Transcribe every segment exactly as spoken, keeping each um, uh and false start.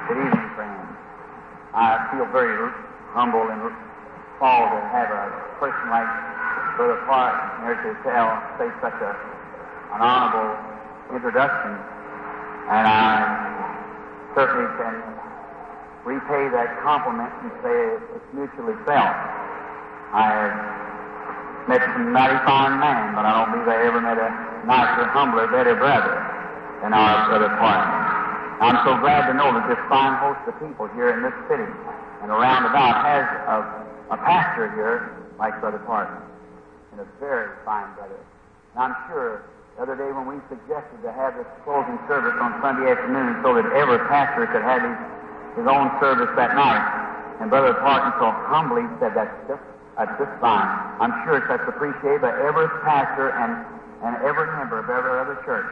Good evening, friends. I feel very humble and proud to have a person like Brother Parton here to tell, say such a, an honorable introduction, and I certainly can repay that compliment and say it's mutually felt. I have met some mighty fine men, but I don't believe I ever met a nicer, humbler, better brother than our Brother Parton. I'm so glad to know that this fine host of people here in this city and around about has a, a pastor here like Brother Parton, and a very fine brother. And I'm sure the other day when we suggested to have this closing service on Sunday afternoon so that every pastor could have his, his own service that night, and Brother Parton so humbly said that's just, that's just fine. I'm sure that's appreciated by every pastor and, and every member of every other church.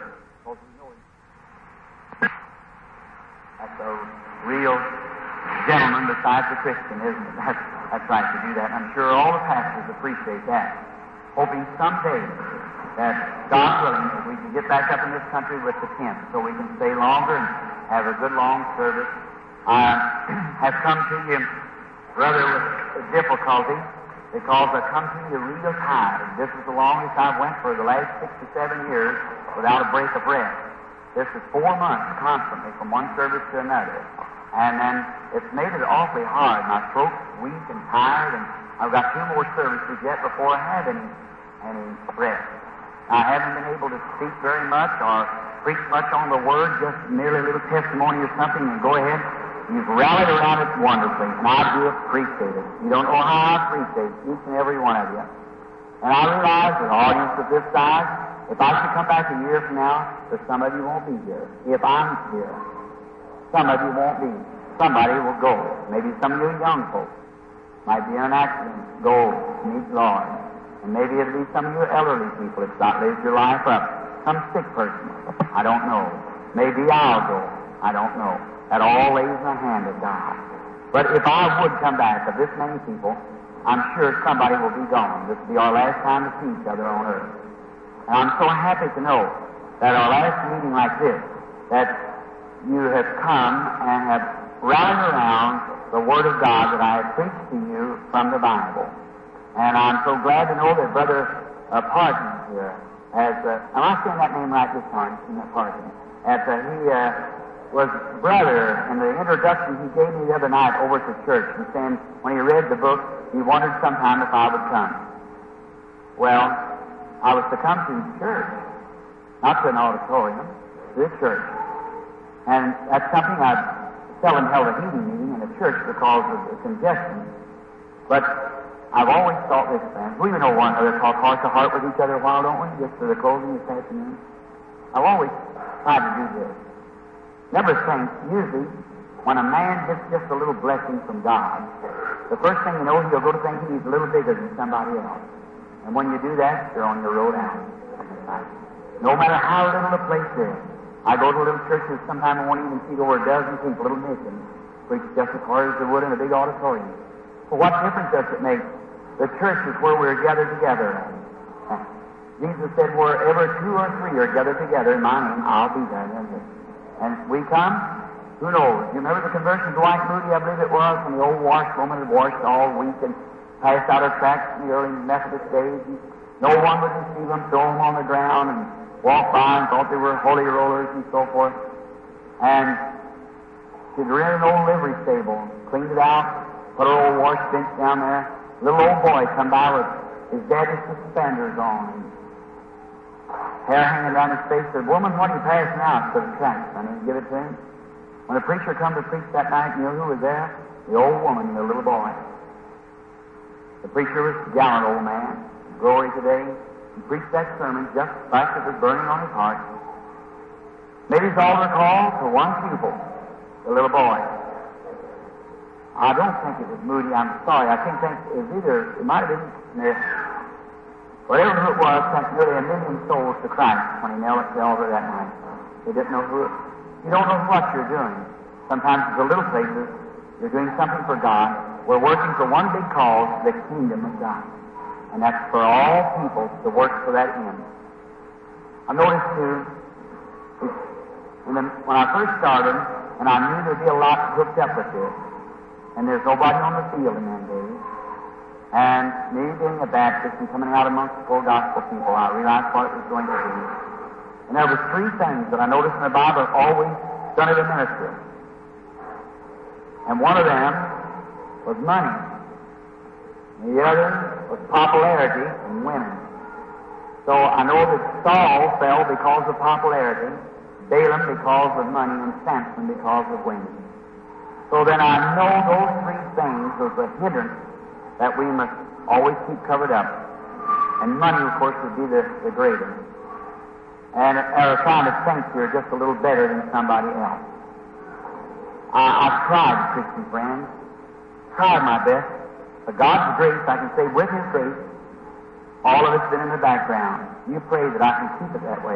That's a real gentleman besides a Christian, isn't it? That's, that's right to do that. I'm sure all the pastors appreciate that. Hoping someday that, God willing, that we can get back up in this country with the tenth so we can stay longer and have a good long service. I have come to you rather with difficulty because I come to you real tired. This is the longest I've went for the last sixty-seven years without a break of rest. This is four months constantly from one service to another. And then it's made it awfully hard. My throat's weak and tired, and I've got two more services yet before I have any, any rest. I haven't been able to speak very much or preach much on the Word, just merely a little testimony or something, and go ahead. You've rallied around it wonderfully, and I do appreciate it. You don't know how I appreciate each and every one of you. And I realize that an audience of this size, if I should come back a year from now, that some of you won't be here. If I'm here, some of you won't be. Somebody will go. Maybe some of you young folks might be in an accident, go meet the Lord. And maybe it'll be some of you elderly people that's not lived your life up. Some sick person. I don't know. Maybe I'll go. I don't know. That all lays in the hand of God. But if I would come back of this many people, I'm sure somebody will be gone. This will be our last time to see each other on earth. And I'm so happy to know that our last meeting like this, that you have come and have rallied around the Word of God that I have preached to you from the Bible. And I'm so glad to know that Brother uh, Parton here has, uh, am I saying that name right this time? Parton. That uh, he uh, was brother in the introduction he gave me the other night over at the church. He saying when he read the book, he wondered sometime if I would come. Well, I was to come to church, not to an auditorium, to a church. And that's something I've seldom held a meeting meeting in a church because of the congestion. But I've always thought this, friends. We even know one another talk heart to heart with each other a while, don't we? Just for the closing this afternoon. I've always tried to do this. Never think, usually, when a man gets just a little blessing from God, the first thing you know, he'll go to thinking he's a little bigger than somebody else. And when you do that, you're on your road out. No matter how little the place is. I go to little churches, sometimes I won't even see over a dozen people, little missions, preach just as hard as they would in a big auditorium. Well, what difference does it make? The church is where we're gathered together. Jesus said, wherever two or three are gathered together in my name, I'll be there. And we come, who knows? You remember the conversion of Dwight Moody, I believe it was, when the old washwoman had washed all week and passed out her tracts in the early Methodist days. And no one would receive them, throw them on the ground, and walk by and thought they were holy rollers and so forth. And she'd rented an old livery stable, cleaned it out, put her old wash bench down there. Little old boy come by with his daddy's suspenders on, and hair hanging down his face. Said, "Woman, what are you passing out?" Said, "Tracts, honey." Give it to him. When the preacher come to preach that night, you know who was there? The old woman and the little boy. The preacher was a gallant old man. Glory today. He preached that sermon just like it was burning on his heart. Made his altar call for one pupil, the little boy. I don't think it was Moody. I'm sorry. I can't think it was either. It might have been Smith. Whatever it was, sent nearly a million souls to Christ when he knelt at the altar that night. They didn't know who it. You don't know what you're doing. Sometimes it's the little places. You're doing something for God. We're working for one big cause, the kingdom of God. And that's for all people to work for that end. I noticed, too, when, the, when I first started, and And I knew there'd be a lot hooked up with this. And there's nobody on the field in them days. And me being a Baptist and coming out amongst the full gospel people, I realized what it was going to be. And there were three things that I noticed in the Bible always done as a minister. And one of them was money. And the other was popularity and women. So I know that Saul fell because of popularity, Balaam because of money, and Samson because of women. So then I know those three things was a hindrance that we must always keep covered up. And money, of course, would be the, the greater. And or trying to think you're just a little better than somebody else. I, I've tried, Christian friends, tried my best. For God's grace, I can say with His grace, all of it's been in the background. You pray that I can keep it that way.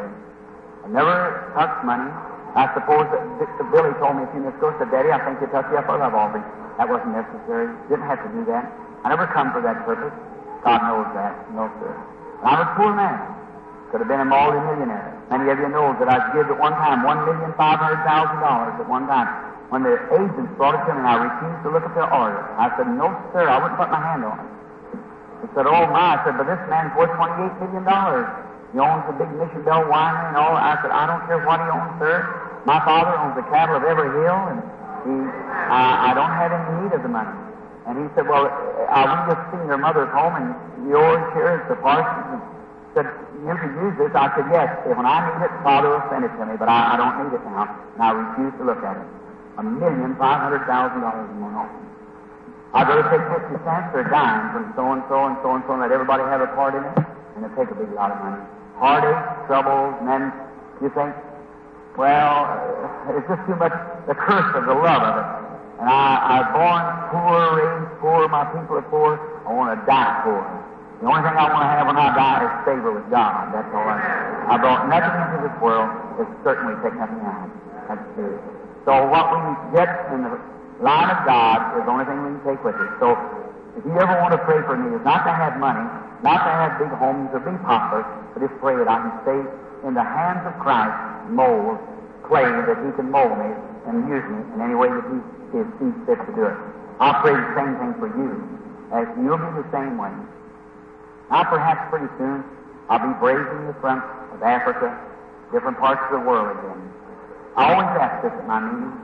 I never touched money. I suppose that Billy told me a few minutes ago, said, Daddy, I think you touched you up a love offering. That wasn't necessary. Didn't have to do that. I never come for that purpose. God knows that. No, sir. And I'm a poor man. Could have been a multi-millionaire. Many of you know that I give at one time one million five hundred thousand dollars at one time. When the agents brought it to me, I refused to look at their order. I said, no, sir, I wouldn't put my hand on it. He said, oh, my. I said, but this man's worth twenty-eight million dollars. He owns the big Mission Bell winery and all. I said, I don't care what he owns, sir. My father owns the cattle of every hill, and he, I, I don't have any need of the money. And he said, well, uh, we just seen your mother's home, and yours here is the parson's. And said, you can use this. I said, yes. When I need it, Father will send it to me, but I, I don't need it now. And I refuse to look at it. A million five hundred thousand dollars in one offering. I'd rather take fifty cents or a dime from so-and-so and so-and-so and let everybody have a part in it, and it'll take a big lot of money. Heartache, troubles, and then you think, well, uh, it's just too much the curse of the love of it. And I, I was born poor, raised poor, my people are poor, I want to die poor. The only thing I want to have when I die is favor with God. That's all I I brought nothing into this world, it's certainly take nothing out. That's true. So what we get in the line of God is the only thing we can take with us. So if you ever want to pray for me, it's not to have money, not to have big homes or be popular, but just pray that I can stay in the hands of Christ, mold, clay, that He can mold me and use me in any way that He sees fit to do it. I'll pray the same thing for you, as you'll be the same way. Now perhaps pretty soon I'll be brazing the front of Africa, different parts of the world again. I always ask this at my meetings.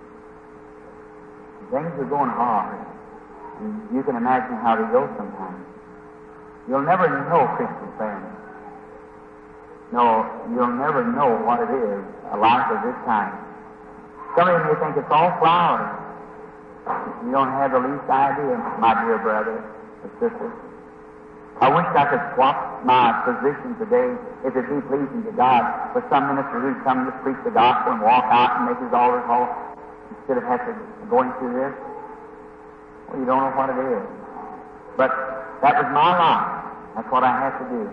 Things are going hard. And you can imagine how they go sometimes. You'll never know Christian family. No, you'll never know what it is, a life of this kind. Some of you may think it's all flowers. You don't have the least idea, my dear brother or sister. I wish I could swap my position today, if it be pleasing to God, with some minister who'd come to preach the gospel and walk out and make his altar call instead of having to going through this. Well, you don't know what it is. But that was my life. That's what I had to do.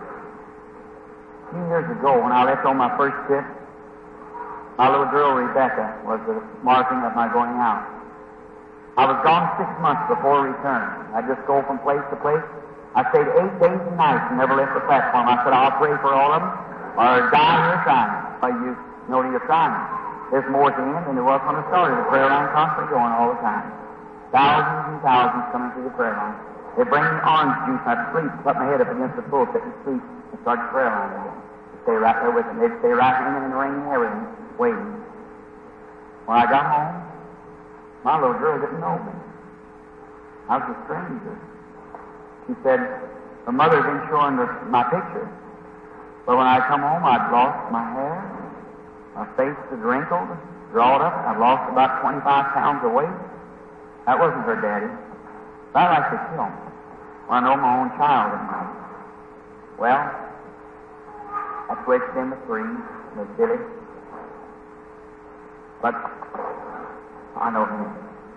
A few years ago, when I left on my first trip, my little girl Rebecca was the marking of my going out. I was gone six months before return. I'd just go from place to place. I stayed eight days and nights and never left the platform. I said, I'll pray for all of them, or die here trying. Well, you know you're trying. There's more at the end than there was when I started. The prayer line constantly going all the time. Thousands and thousands coming through the prayer line. They bring me orange juice. I'd sleep, put my head up against the pulpit and sleep and start the prayer line again. Stay right there with them. They'd stay right in and ringing and everything, waiting. When I got home, my little girl didn't know me. I was a stranger. She said, her mother had been showing the, my picture. But when I come home, I'd lost my hair. My face was wrinkled, drawed up. I'd lost about twenty-five pounds of weight. That wasn't her daddy. But I'd like to kill me. Well, I know my own child in mine. Well, that's where it's been with three, with Billy. But I know him.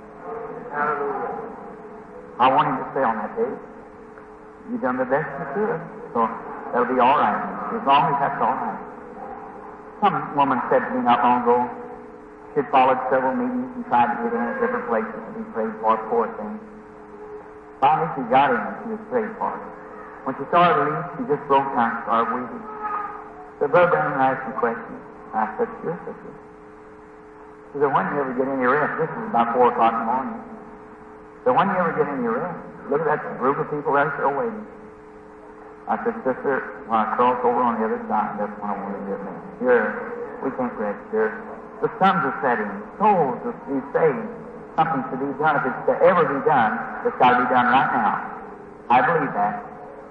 I want him to stay on that day. You've done the best you could, so that'll be all right. As long as that's all right. Some woman said to me not long ago, she'd followed several meetings and tried to get in at different places to be prayed for, poor thing. Finally, she got in and she was prayed for. When she started to leave, she just broke down and started weeping. So Brother Branham asked me questions. I said, sure, sister. He said, when do you ever get any rest? This is about four o'clock in the morning. So when do you ever get any rest? Look at that group of people right there waiting. I said, sister, when I cross over on the other side, that's when I want to get me. Here, we can't rest here. The sun's are setting. Souls will be saved. Something's to be done. If it's to ever be done, it's got to be done right now. I believe that.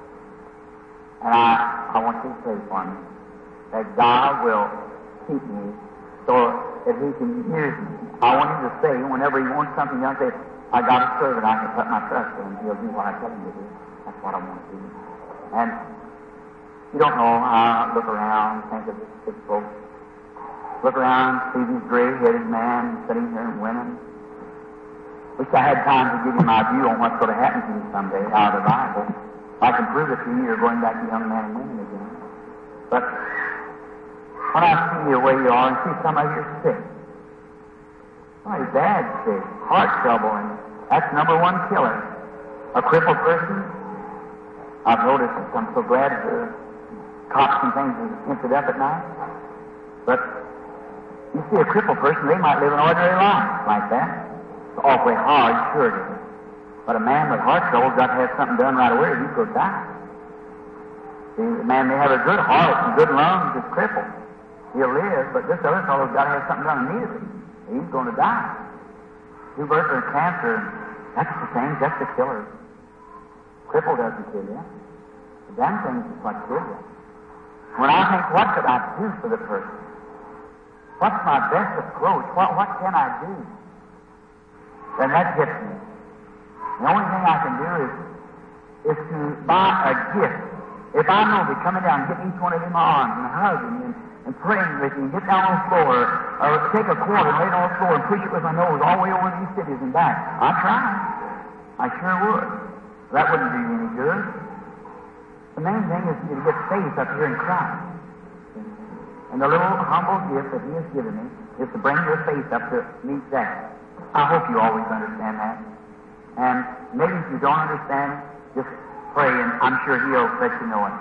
And I, I want you to pray for me, that God will keep me so that He can use me. I want Him to say, whenever He wants something done, say, I got a servant, I can put my trust in Him. He'll do what I tell Him to do. That's what I want to do. And you don't know, I look around, think of this sick folks. Look around, see these gray-headed men sitting here and women. Wish I had time to give you my view on what's going to happen to you someday out of the Bible. I can prove it to you, you're going back to young men and women again. But when I see you the way you are and see some of you sick, oh, your dad's sick, heart trouble, and that's number one killer. A crippled person. I've noticed that I'm so glad the cops and things are emptied up at night. But you see a crippled person, they might live an ordinary life like that. It's awfully hard, sure it is. But a man with heart trouble got to have something done right away, or he could die. See, the man may have a good heart and good lungs, is crippled. He'll live, but this other fellow's got to have something done immediately. He's going to die. Tuberculosis, cancer, that's the same, that's the killer. Cripple doesn't kill you. The damn thing is what kills you. When I think, what could I do for the person? What's my best approach? What, what can I do? Then that hits me. The only thing I can do is, is to buy a gift. If I know they're coming down, get each one of them arms and hug him and, and praying with him, get down on the floor, or take a quarter and lay it on the floor and push it with my nose all the way over these cities and back. I'd try. I sure would. That wouldn't do you any good. The main thing is to get faith up here in Christ. And the little humble gift that He has given me is to bring your faith up to meet that. I hope you always understand that. And maybe if you don't understand, just pray, and I'm sure He'll let you know it.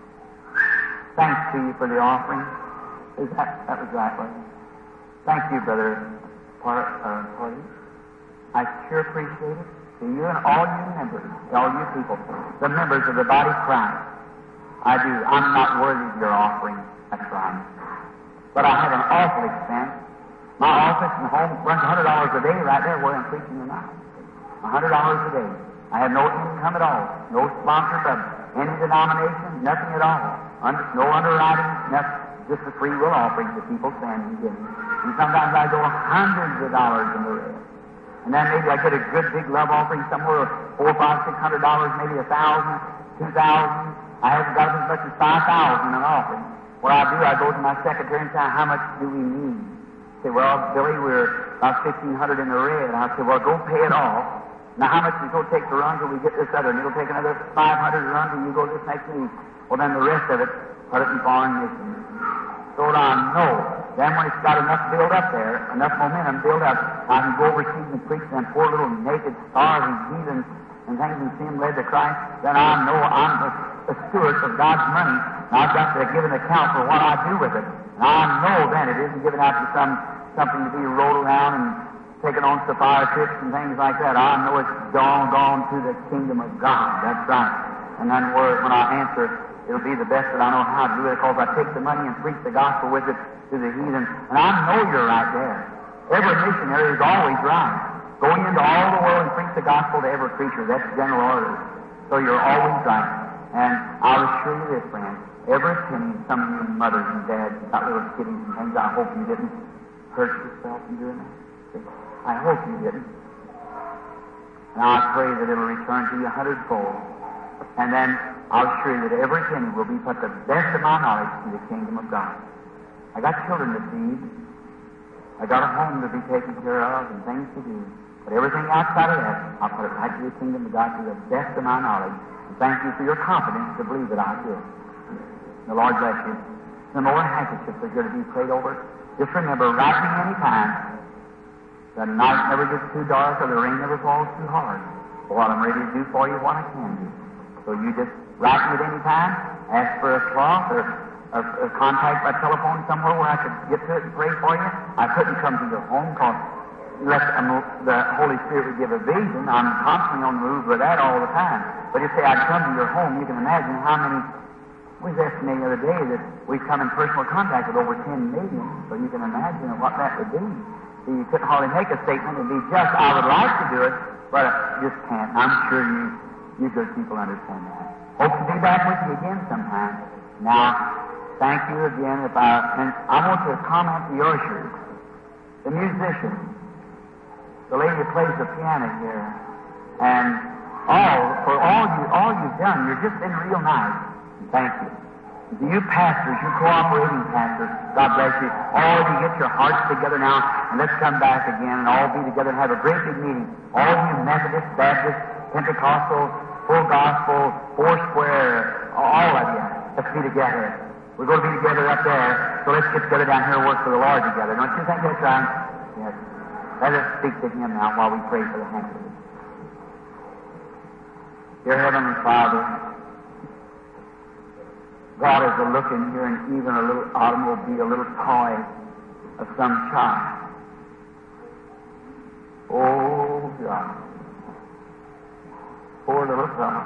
Thanks to you for the offering. Is that, that was right, wasn't it? Thank you, Brother Par, uh, Party. I sure appreciate it. To you and all you members, all you people, the members of the body of Christ. I do. I'm not worthy of your offering. That's right. But I have an awful expense. My office and home runs one hundred dollars a day right there where I'm preaching tonight. one hundred dollars a day. I have no income at all. No sponsor of any denomination, nothing at all. Under, no underwriting, nothing. Just a free will offering that people send and give me. And sometimes I go hundreds of dollars in the red. And then maybe I get a good big love offering somewhere of four, five, six hundred dollars, maybe a thousand, two thousand. I haven't got as much as five thousand in an offering. What I do, I go to my secretary and say, how much do we need? Say, well, Billy, we're about fifteen hundred in the red. I say, well, go pay it off. Now, how much is it going to take to run till we get this other? And it'll take another five hundred to run till you go this next week. Well, then the rest of it, put it in foreign missions. So that I know. Then when it's got enough build up there, enough momentum build up, I can go overseas and preach them poor little naked, starving heathens and things and see them led to Christ. Then I know I'm a, a steward of God's money, and I've got to give an account for what I do with it. And I know then it isn't given out to some something to be rolled around and taken on safari trips and things like that. I know it's gone, gone to the kingdom of God. That's right. And then when I answer, it'll be the best that I know how to do it, because I take the money and preach the gospel with it to the heathen. And I know you're right there. Every missionary is always right. Going into all the world and preach the gospel to every preacher. That's general order. So you're always right. And I'll assure you this, friend. Every penny, some of you mothers and dads got little kiddies and things, I hope you didn't hurt yourself in doing that. I hope you didn't. And I pray that it'll return to you a hundredfold. And then I'll assure you that every penny will be put the best of my knowledge to the kingdom of God. I got children to feed. I got a home to be taken care of and things to do. But everything outside of that, I'll put it right to the kingdom of God to the best of my knowledge. And thank you for your confidence to believe that I do. The Lord bless you. The more handkerchiefs are going to be prayed over. Just remember, write me any time. The night never gets too dark or the rain never falls too hard. For what I'm ready to do for you, what I can do. So you just write me at any time, ask for a cloth or a, a contact by telephone somewhere where I could get to it and pray for you? I couldn't come to your home because unless um, the Holy Spirit would give a vision. I'm constantly on the move with that all the time. But if say I'd come to your home, you can imagine how many. We was estimating the other day that we've come in personal contact with over ten million, so you can imagine what that would be. So you couldn't hardly make a statement and be just, I would like to do it, but I just can't. I'm sure you, you good people understand that. Hope to be back with you again sometime. Now, thank you again. If I, and I want to comment to your shirt. The musician, the lady who plays the piano here, and all, for all, you, all you've done, you've just been real nice. Thank you. To you pastors, you cooperating pastors, God bless you. All you get your hearts together now, and let's come back again and all be together and have a great big meeting. All you Methodist, Baptist, Pentecostal, full gospel, four square, all of you, let's be together. We're going to be together up there, so let's get together down here and work for the Lord together. Don't you think that's right? Yes. Let us speak to Him now while we pray for the handkerchief. Dear Heavenly Father, God is a looking here, and even a little automobile, a little toy of some child. Oh, God. Poor little fellow.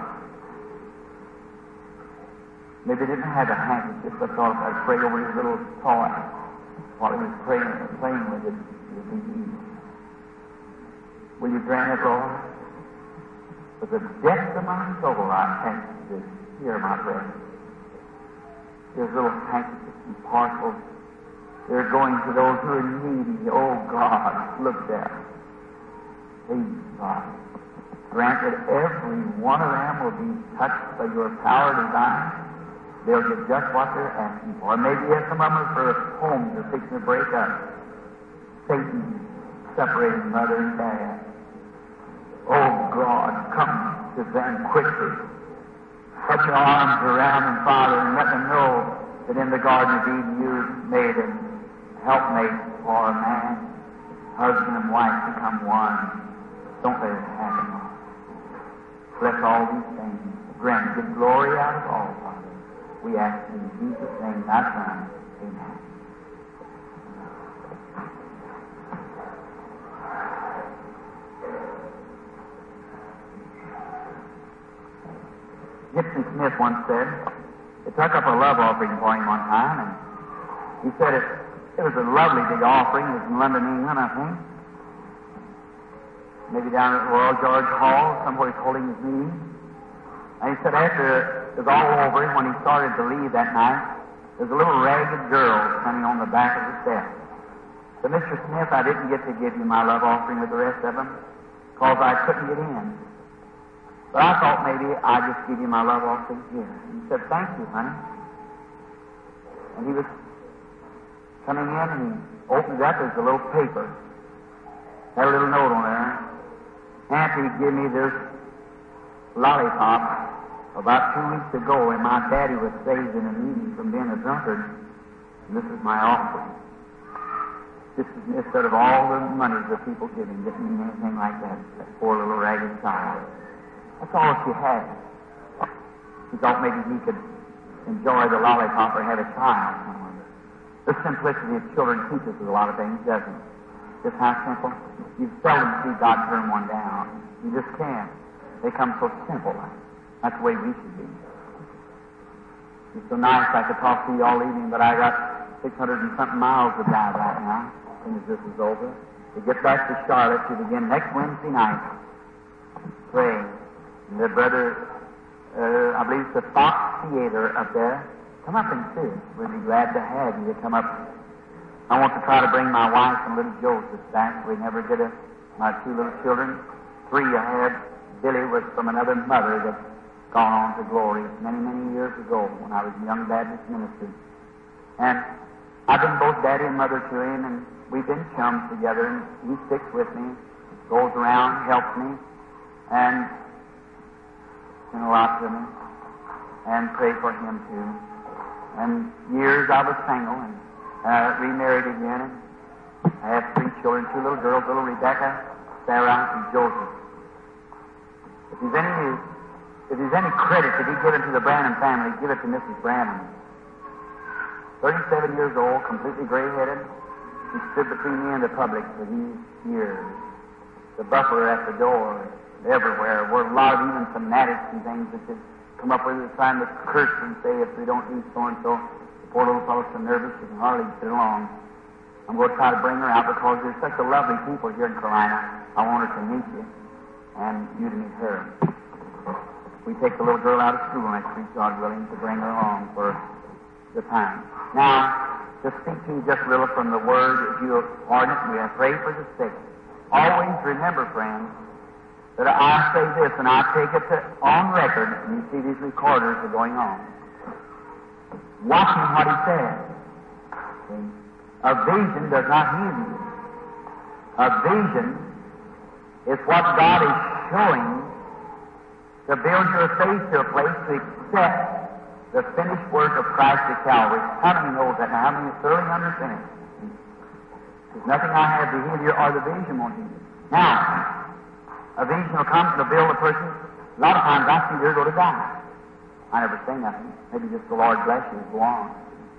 Maybe he didn't have a handkerchief, but thought I'd pray over his little toy while he was praying, playing with it. It would be easy. Will you grant it, Lord? With the depth of my soul, I thank you to hear my prayer. There's little handkerchiefs and parcels. They're going to those who are needy. Oh, God, look there. Please, God, grant that every one of them will be touched by your power divine. They'll get just what they're asking for. Maybe some of them are for homes they're fixing to break up. Satan separating mother and dad. Oh, God, come to them quickly. Put your arms around them, Father, and let them know that in the Garden of Eden you made a helpmate for a man, husband and wife become one. Don't let it happen, Lord. Bless all these things. Grant, get glory out of all, Father. We ask in Jesus' name, thy Son. Amen. Gibson Smith once said, they took up a love offering for him one time, and he said it, it was a lovely big offering. It was in London, England, I think. Maybe down at Royal George Hall, somewhere he's holding his meeting. And he said after it was all over, when he started to leave that night, there's a little ragged girl standing on the back of the steps. So, Mister Smith, I didn't get to give you my love offering with the rest of them because I couldn't get in. But I thought maybe I'd just give you my love offering here. And he said, thank you, honey. And he was coming in, and he opened it up. There's a little paper. Had a little note on there. Auntie gave me this lollipop about two weeks ago, and my daddy was saved in a meeting from being a drunkard. And this is my offering. This is instead of all the money that people give him, didn't mean anything like that. That poor little ragged child. That's all she had. He thought maybe he could enjoy the lollipop or have a child. The simplicity of children teaches us a lot of things, doesn't it? Just how simple. You seldom see God turn one down. You just can't. They come so simple. That's the way we should be. It's so nice I could talk to you all evening, but I got six hundred and something miles to drive right now as soon as this is over. To get back to Charlotte to begin next Wednesday night praying. And the brother, uh, I believe it's the Fox Theater up there. Come up and see us. We'll be glad to have you to come up. I want to try to bring my wife and little Joseph back. We never did it. My two little children, three I had. Billy was from another mother that's gone on to glory many, many years ago when I was a young Baptist minister. And I've been both daddy and mother to him, and we've been chums together, and he sticks with me, goes around, helps me, and and a lot to me, and pray for him too. And years I was single, and uh, remarried again, and I have three children, two little girls, little Rebecca, Sarah, and Joseph. If there's any, if there's any credit to be given to the Branham family, give it to Missus Branham. thirty-seven years old, completely gray-headed. She stood between me and the public for these years. The buffer at the door, everywhere. Were a lot of even fanatics and things that just come up with it, trying to curse and say if we don't do so-and-so. The poor little fellow's so nervous she can hardly sit along. I'm going to try to bring her out because there's such a lovely people here in Carolina. I want her to meet you, and you to meet her. We take the little girl out of school next week, God willing, to bring her along for the time. Now, to speak to you just a little from the Word, if you are in it, we have prayed for the sick. Always remember, friends, that I say this, and I take it to, on record, and you see these recorders are going on. Watching what he says. See? A vision does not heal you. A vision is what God is showing to build your faith to a place to accept the finished work of Christ at Calvary. How many knows that now? How many thoroughly understand it? There's nothing I have to heal you or the vision won't heal you. Now, a vision will come to build a person. A lot of times I see they're going to die. I never say nothing. Maybe just the Lord bless you, go on.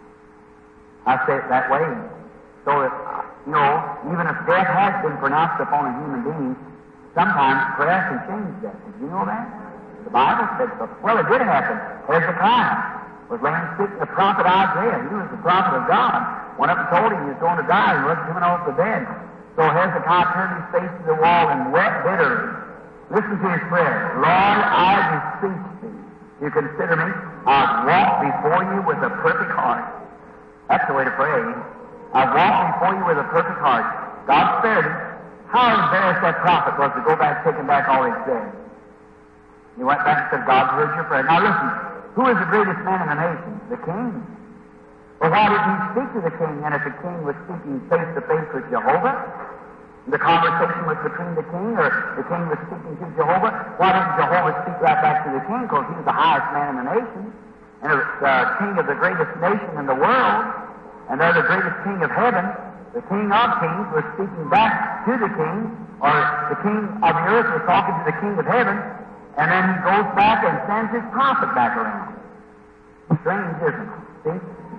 I say it that way. So that, you know, even if death has been pronounced upon a human being, sometimes prayer can change that. Did you know that? The Bible said so. Well, it did happen. Hezekiah was laying sick. The prophet Isaiah, he was the prophet of God, went up and told him he was going to die. He wasn't coming off the bed. So Hezekiah turned his face to the wall and wept bitterly. Listen to his prayer. Lord, I beseech thee, you consider me. I've walked before you with a perfect heart. That's the way to pray. I've walked before you with a perfect heart. God spared him. How embarrassed that prophet was to go back, taking back all he said. He went back and said, God heard your prayer. Now listen, who is the greatest man in the nation? The king. Well, why did he speak to the king? And if the king was speaking face to face with Jehovah, the conversation was between the king, or the king was speaking to Jehovah, why didn't Jehovah speak right back to the king? Because he was the highest man in the nation, and the uh, king of the greatest nation in the world, and they're the greatest king of heaven. The king of kings was speaking back to the king, or the king of the earth was talking to the king of heaven, and then he goes back and sends his prophet back around. Strange, isn't it? See?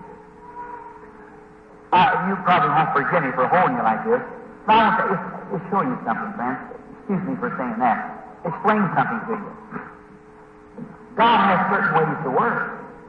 Uh, you probably won't forgive me for holding you like this. But I want to just, just show you something, friends. Excuse me for saying that. Explain something to you. God has certain ways to work.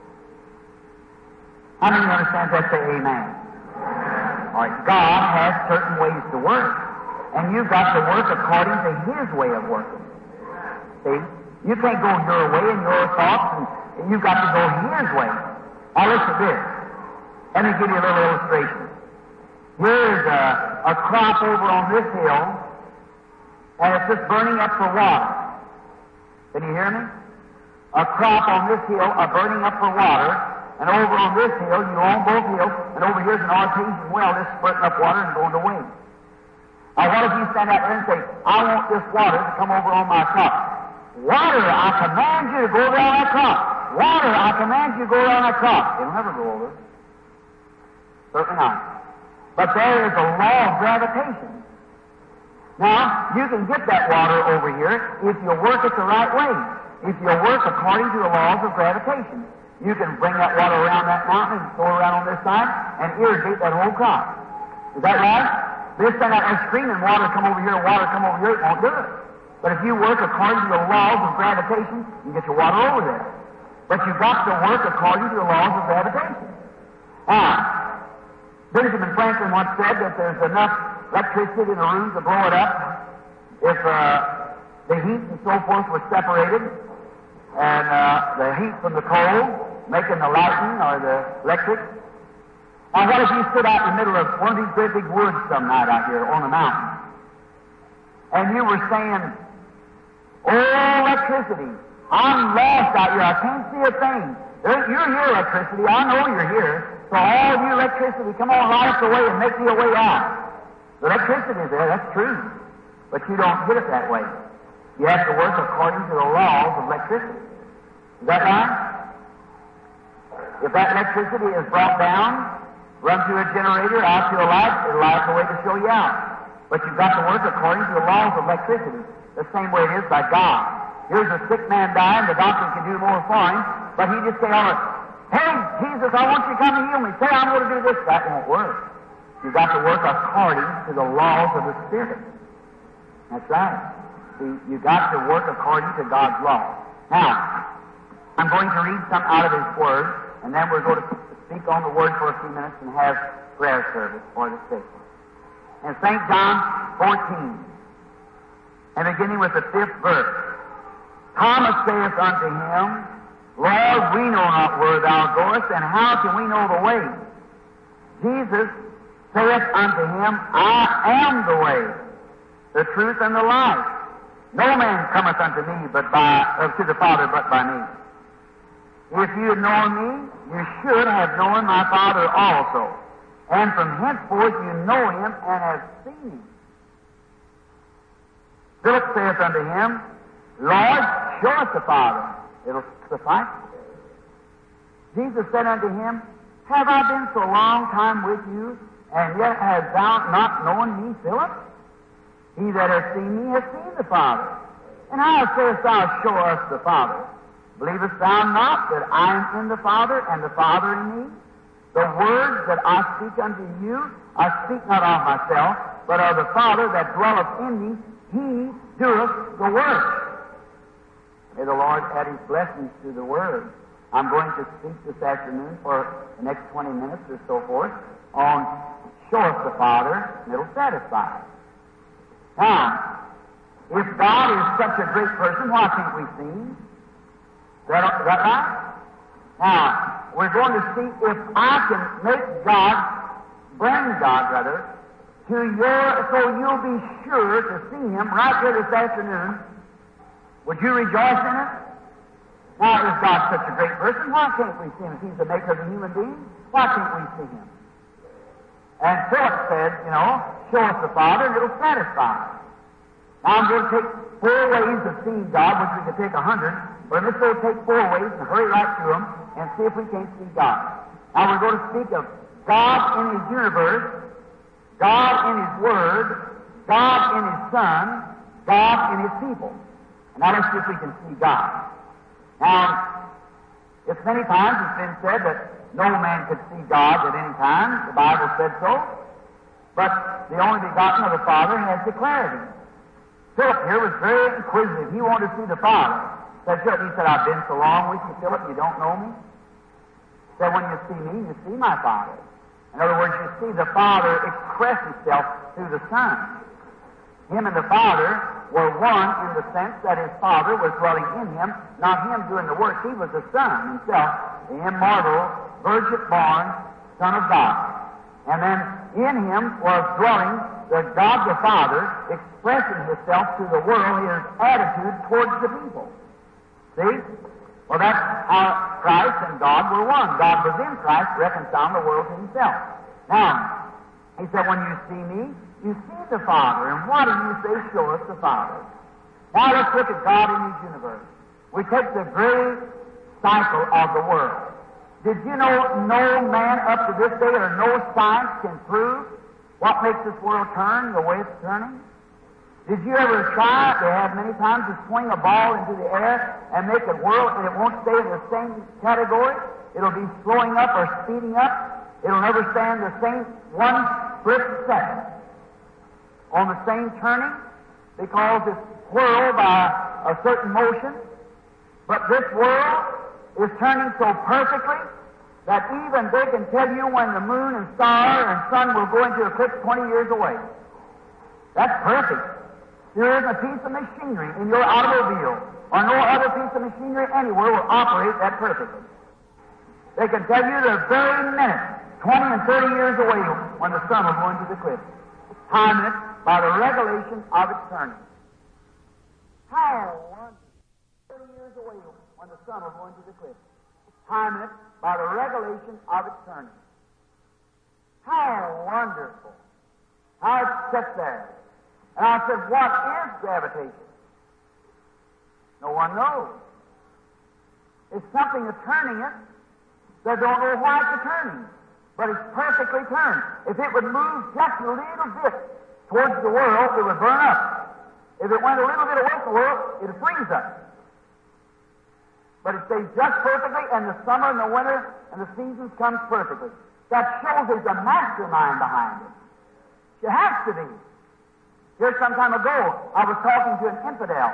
How many understand that? Say amen. All right. God has certain ways to work. And you've got to work according to His way of working. See? You can't go your way and your thoughts, and you've got to go His way. Now listen to this. Let me give you a little illustration. Here's a, a crop over on this hill, and it's just burning up for water. Can you hear me? A crop on this hill, a burning up for water, and over on this hill, you own both hills, and over here's an artesian well that's spurting up water and going to waste. Now, what if you stand out there and say, I want this water to come over on my crop? Water, I command you to go around that crop. Water, I command you to go around that crop. It'll never go over. Certainly not. But there is a law of gravitation. Now, you can get that water over here if you work it the right way. If you work according to the laws of gravitation. You can bring that water around that mountain and throw it around on this side and irrigate that whole crop. Is that right? This thing out there screaming, water come over here, water come over here, it won't do it. But if you work according to the laws of gravitation, you get your water over there. But you've got to work according to the laws of gravitation. Now, Benjamin Franklin once said that there's enough electricity in the room to blow it up if uh, the heat and so forth were separated, and uh, the heat from the cold making the lightning or the electric. Now, what if you stood out in the middle of one of these great big woods some night out here on a mountain, and you were saying, oh, electricity, I'm lost out here, I can't see a thing. There, you're here, electricity, I know you're here, so all of you electricity, come on, light us away and make me a way out. The electricity is there, that's true, but you don't get it that way. You have to work according to the laws of electricity. Is that right? If that electricity is brought down, run through a generator, out to a light, it'll light the way to show you out. But you've got to work according to the laws of electricity, the same way it is by God. Here's a sick man dying, the doctor can do more for him, but he just can't Hey, Jesus, I want you to come and heal me. Say, I'm going to do this. That won't work. You've got to work according to the laws of the Spirit. That's right. See, you've got to work according to God's law. Now, I'm going to read some out of His Word, and then we're going to speak on the Word for a few minutes and have prayer service for the sick. In Saint John fourteen, and beginning with the fifth verse, Thomas saith unto him, Lord, we know not where thou goest, and how can we know the way? Jesus saith unto him, I am the way, the truth, and the life. No man cometh unto me but by uh, to the Father but by me. If you had known me, you should have known my Father also. And from henceforth you know him and have seen him. Philip saith unto him, Lord, show us the Father. It'll suffice. Jesus said unto him, Have I been so long time with you, and yet hast thou not known me, Philip? He that hath seen me hath seen the Father. And how sayest thou, Show us the Father? Believest thou not that I am in the Father, and the Father in me? The words that I speak unto you, I speak not of myself, but of the Father that dwelleth in me. He doeth the work. May the Lord add His blessings to the Word. I'm going to speak this afternoon for the next twenty minutes or so forth on Show us the Father, and it'll satisfy. Now, if God is such a great person, why can't we see Him? Is that, is that right? Now, we're going to see if I can make God, bring God rather, to your, so you'll be sure to see Him right here this afternoon. Would you rejoice in it? Now, if God's such a great person, why can't we see Him? If He's the maker of the human being, why can't we see Him? And Philip said, you know, show us the Father and it'll satisfy. Now, I'm going to take four ways of seeing God, which we could take a hundred, but let's go take four ways and hurry right through them and see if we can't see God. Now, we're going to speak of God in His universe, God in His Word, God in His Son, God in His people. And now let's see if we can see God. Now, it's many times it's been said that no man could see God at any time. The Bible said so. But the only begotten of the Father has declared Him. Philip here was very inquisitive. He wanted to see the Father. Said, Philip, he said, I've been so long with you, Philip, you don't know me? He said, when you see me, you see my Father. In other words, you see the Father express Himself through the Son. Him and the Father were one in the sense that His Father was dwelling in Him, not Him doing the work. He was the Son Himself, the immortal, virgin-born Son of God. And then in Him was dwelling the God the Father, expressing Himself to the world, His attitude towards the people. See? Well, that's how Christ and God were one. God was in Christ, reconciling the world to Himself. Now, He said, when you see me, you see the Father. And what do you say? Show us the Father. Now let's look at God in His universe. We take the great cycle of the world. Did you know no man up to this day or no science can prove what makes this world turn the way it's turning? Did you ever try, they have many times, to swing a ball into the air and make it whirl and it won't stay in the same category? It'll be slowing up or speeding up. It'll never stand the same one split second on the same turning because it's whirled by a certain motion. But this world is turning so perfectly that even they can tell you when the moon and star and sun will go into eclipse twenty years away. That's perfect. There isn't a piece of machinery in your automobile or no other piece of machinery anywhere will operate that perfectly. They can tell you the very minute, twenty and thirty years away, when the sun will go into the eclipse. Time it by the regulation of its turning. How one thirty years away when the sun will go into the eclipse. Time it by the regulation of its turning. How wonderful. How it sits there. And I said, what is gravitation? No one knows. It's something that's turning it. They don't know why it's turning. But it's perfectly turned. If it would move just a little bit towards the world, it would burn up. If it went a little bit away from the world, it would freeze up. But it stays just perfectly, and the summer and the winter and the seasons comes perfectly. That shows there's a mastermind behind it. It has to be. Here some time ago, I was talking to an infidel.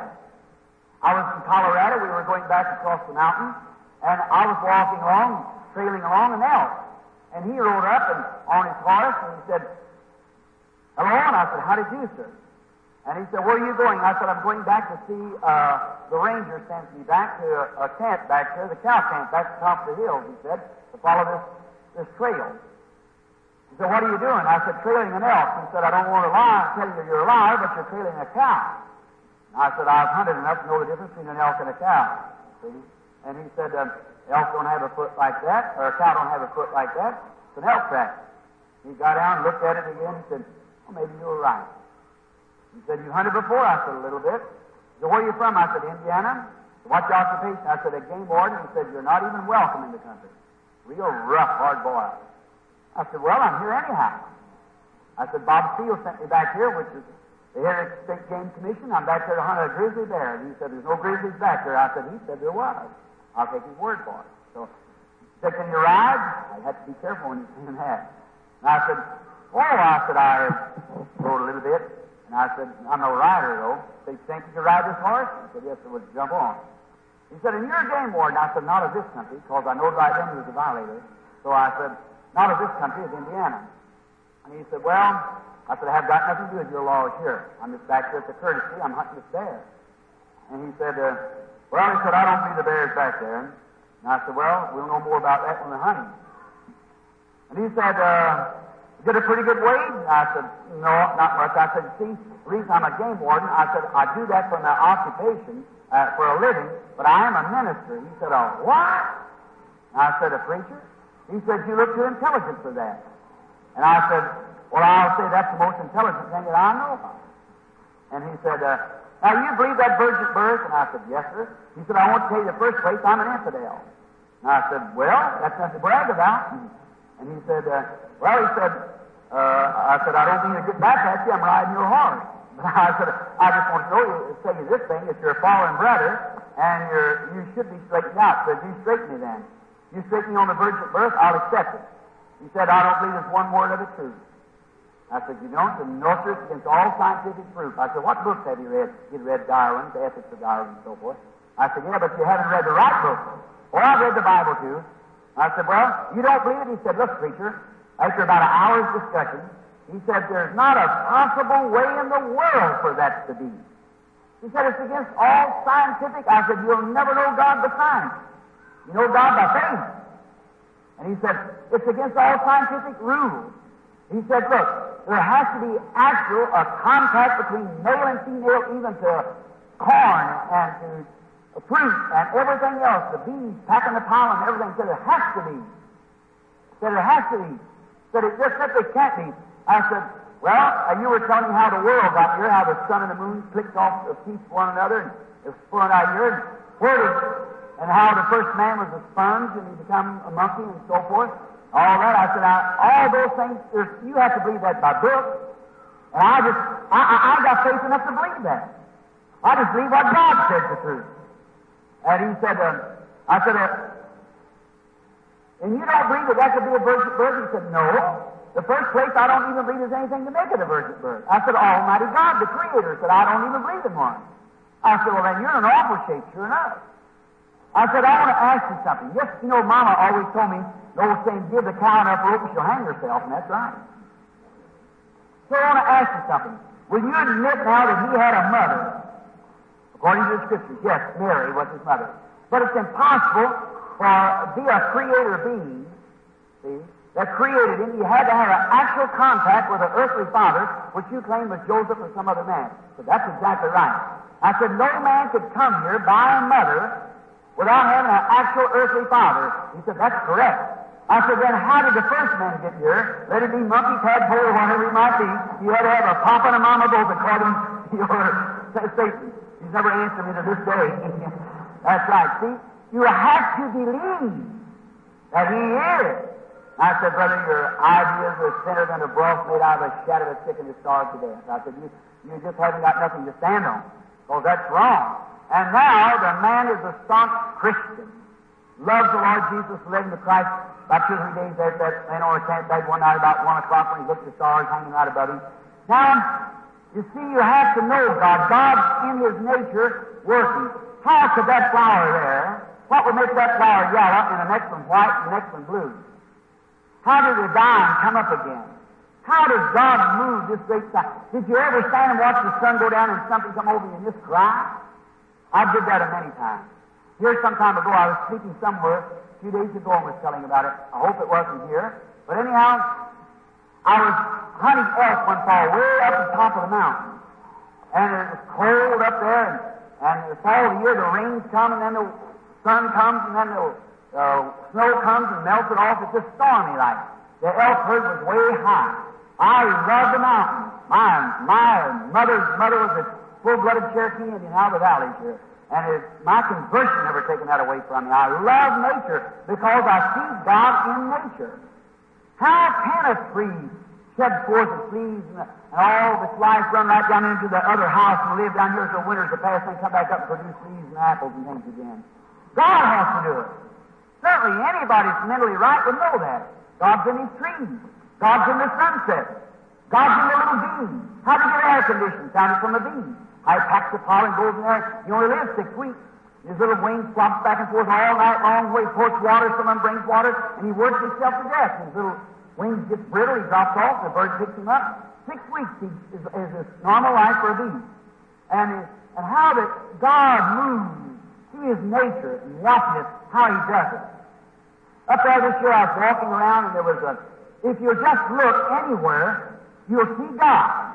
I was in Colorado. We were going back across the mountain, and I was walking along, trailing along an elk. And he rode up and on his horse, and he said, "Hello," and I said, "How do you do, sir?" And he said, "Where are you going?" I said, "I'm going back to see, uh, the ranger sent me back to a, a camp back there, the cow camp back at the top of the hills," he said, "to follow this, this trail." He said, "What are you doing?" I said, "Trailing an elk." He said, "I don't want to lie, tell you you're a liar, but you're trailing a cow." And I said, "I've hunted enough to know the difference between an elk and a cow." See? And he said, um, "Elk don't have a foot like that, or a cow don't have a foot like that. It's an elk track." He got down and looked at it again and said, "Well, maybe you were right." He said, "You hunted before?" I said, "A little bit." He said, "Where are you from?" I said, "Indiana." "What's your occupation?" I said, "A game warden." He said, "You're not even welcome in the country." Real rough, hard boy. I said, "Well, I'm here anyhow." I said, "Bob Steele sent me back here, which is the Heritage State Game Commission. I'm back there to hunt a grizzly bear." And he said, "There's no grizzlies back there." I said, "He said there was." I'll take his word for it. So he said, "Can you ride?" I had to be careful when you say that. And I said, "Oh," I said, "I rode a little bit." And I said, "I'm no rider, though." They think you can ride this horse? He said, "Yes, sir, would jump on." He said, "And you're a game warden?" I said, "Not of this country," because I know right then he was a violator. So I said, "Not of this country, of Indiana." And he said, "Well," I said, "I have got nothing to do with your laws here. I'm just back here at the courtesy. I'm hunting this bear." And he said, uh, "Well," he said, "I don't see the bears back there." And I said, "Well, we'll know more about that when we're hunting." And he said, uh, "Get a pretty good wage?" I said, "No, not much." I said, "See, the reason I'm a game warden," I said, "I do that for my occupation, uh, for a living, but I am a minister." He said, "A what?" I said, "A preacher." He said, "You look too intelligent for that." And I said, "Well, I'll say that's the most intelligent thing that I know of." And he said, uh, "Now, you believe that virgin birth?" And I said, "Yes, sir." He said, "I want to tell you the first place, I'm an infidel." And I said, "Well, that's nothing to brag about." And he said, uh, "Well," he said, uh, I said, "I don't mean to get back at you. I'm riding your horse." But I said, "I just want to know you, tell you this thing, that you're a fallen brother, and you're, you should be straightened out. So if you straighten me then, you straighten me on the virgin birth, I'll accept it." He said, "I don't believe there's one word of the truth." I said, "You don't? And no, sir, it's against all scientific proof." I said, "What books have you read?" He'd read Darwin, The Ethics of Darwin, and so forth. I said, "Yeah, but you haven't read the right book." "Well, I've read the Bible, too." I said, "Well, you don't believe it?" He said, "Look, preacher," after about an hour's discussion, he said, "There's not a possible way in the world for that to be." He said, "It's against all scientific." I said, "You'll never know God by science. You know God by faith." And he said, "It's against all scientific rules." He said, "Look, there has to be actual a contact between male and female, even to corn and to fruit and everything else, the bees packing the pollen and everything." He said, "It has to be." He said, "It has to be." He said, "It just simply can't be." I said, "Well, uh, you were telling me how the world got here, how the sun and the moon clicked off the piece of one another, and it was pulling out here, and where did, and how the first man was a sponge, and he became a monkey, and so forth. All that." I said, I, "All those things, there's, you have to believe that by book." And I just, I, I, I got faith enough to believe that. I just believe what God said the truth. And he said, uh, I said, uh, "And you don't believe that that could be a virgin birth?" He said, "No. The first place, I don't even believe there's anything to make it a virgin birth." I said, "Almighty God, the Creator," said, "I don't even believe in one." I said, "Well, then you're in an awful shape, sure enough." I said, "I want to ask you something. Yes, you know, Mama always told me, the old saying, give the cow enough rope and she'll hang herself,' and that's right. So I want to ask you something. Will you admit now that he had a mother? According to the Scriptures, yes, Mary was his mother. But it's impossible for be a creator being, see, that created him. You had to have an actual contact with an earthly father, which you claim was Joseph or some other man." So that's exactly right. I said, "No man could come here by a mother without having an actual earthly father." He said, "That's correct." I said, "Then how did the first man get here? Let it be monkey, tadpole, or whatever he might be. You had to have a papa and a mama both, according to your statement." He's never answered me to this day. That's right. See, you have to believe that he is. I said, "Brother, your ideas are thinner than a broth made out of a shadow of a chicken that starved to death." I said, you, you just haven't got nothing to stand on, because that's wrong. And now the man is a staunch Christian. loves the Lord Jesus, led him to Christ about two or three days after that, laying on a tent bed one night about one o'clock when he looked at the stars hanging out above him. Now, you see, you have to know God. God's in His nature working. How could that flower there, what would make that flower yellow and the next one white and the next one blue? How did it die and come up again? How does God move this great sight? Did you ever stand and watch the sun go down and something come over you and just cry? I did that a many times. Here some time ago, I was sleeping somewhere a few days ago and was telling about it. I hope it wasn't here. But anyhow, I was hunting elk one fall way up the top of the mountain. And it was cold up there, and, and the fall of the year, the rains come, and then the sun comes, and then the uh, snow comes and melts it off. It's just stormy like. The elk herd was way high. I loved the mountain. My, my mother's mother was a full-blooded Cherokee Indian out of the valleys here. And it, my conversion never taken that away from me. I love nature because I see God in nature. How can a tree shed forth its leaves and, and all of its life run right down into the other house and live down here till winters are past and come back up and produce leaves and apples and things again? God has to do it. Certainly anybody that's mentally right would know that. God's in His trees. God's in the sunset. God's in the little bee. How do you get air conditioning? Found it from a bee. I packs the pollen, goes in there. He only lives six weeks. His little wings flops back and forth all night long where he pours water, someone brings water, and he works himself to death. His little wings get brittle, he drops off, the bird picks him up. Six weeks he, is, is a normal life for a bee. And, and how that God moves through His nature and watching it, how He does it. Up there this year I was walking around and there was a, if you just look anywhere, you'll see God.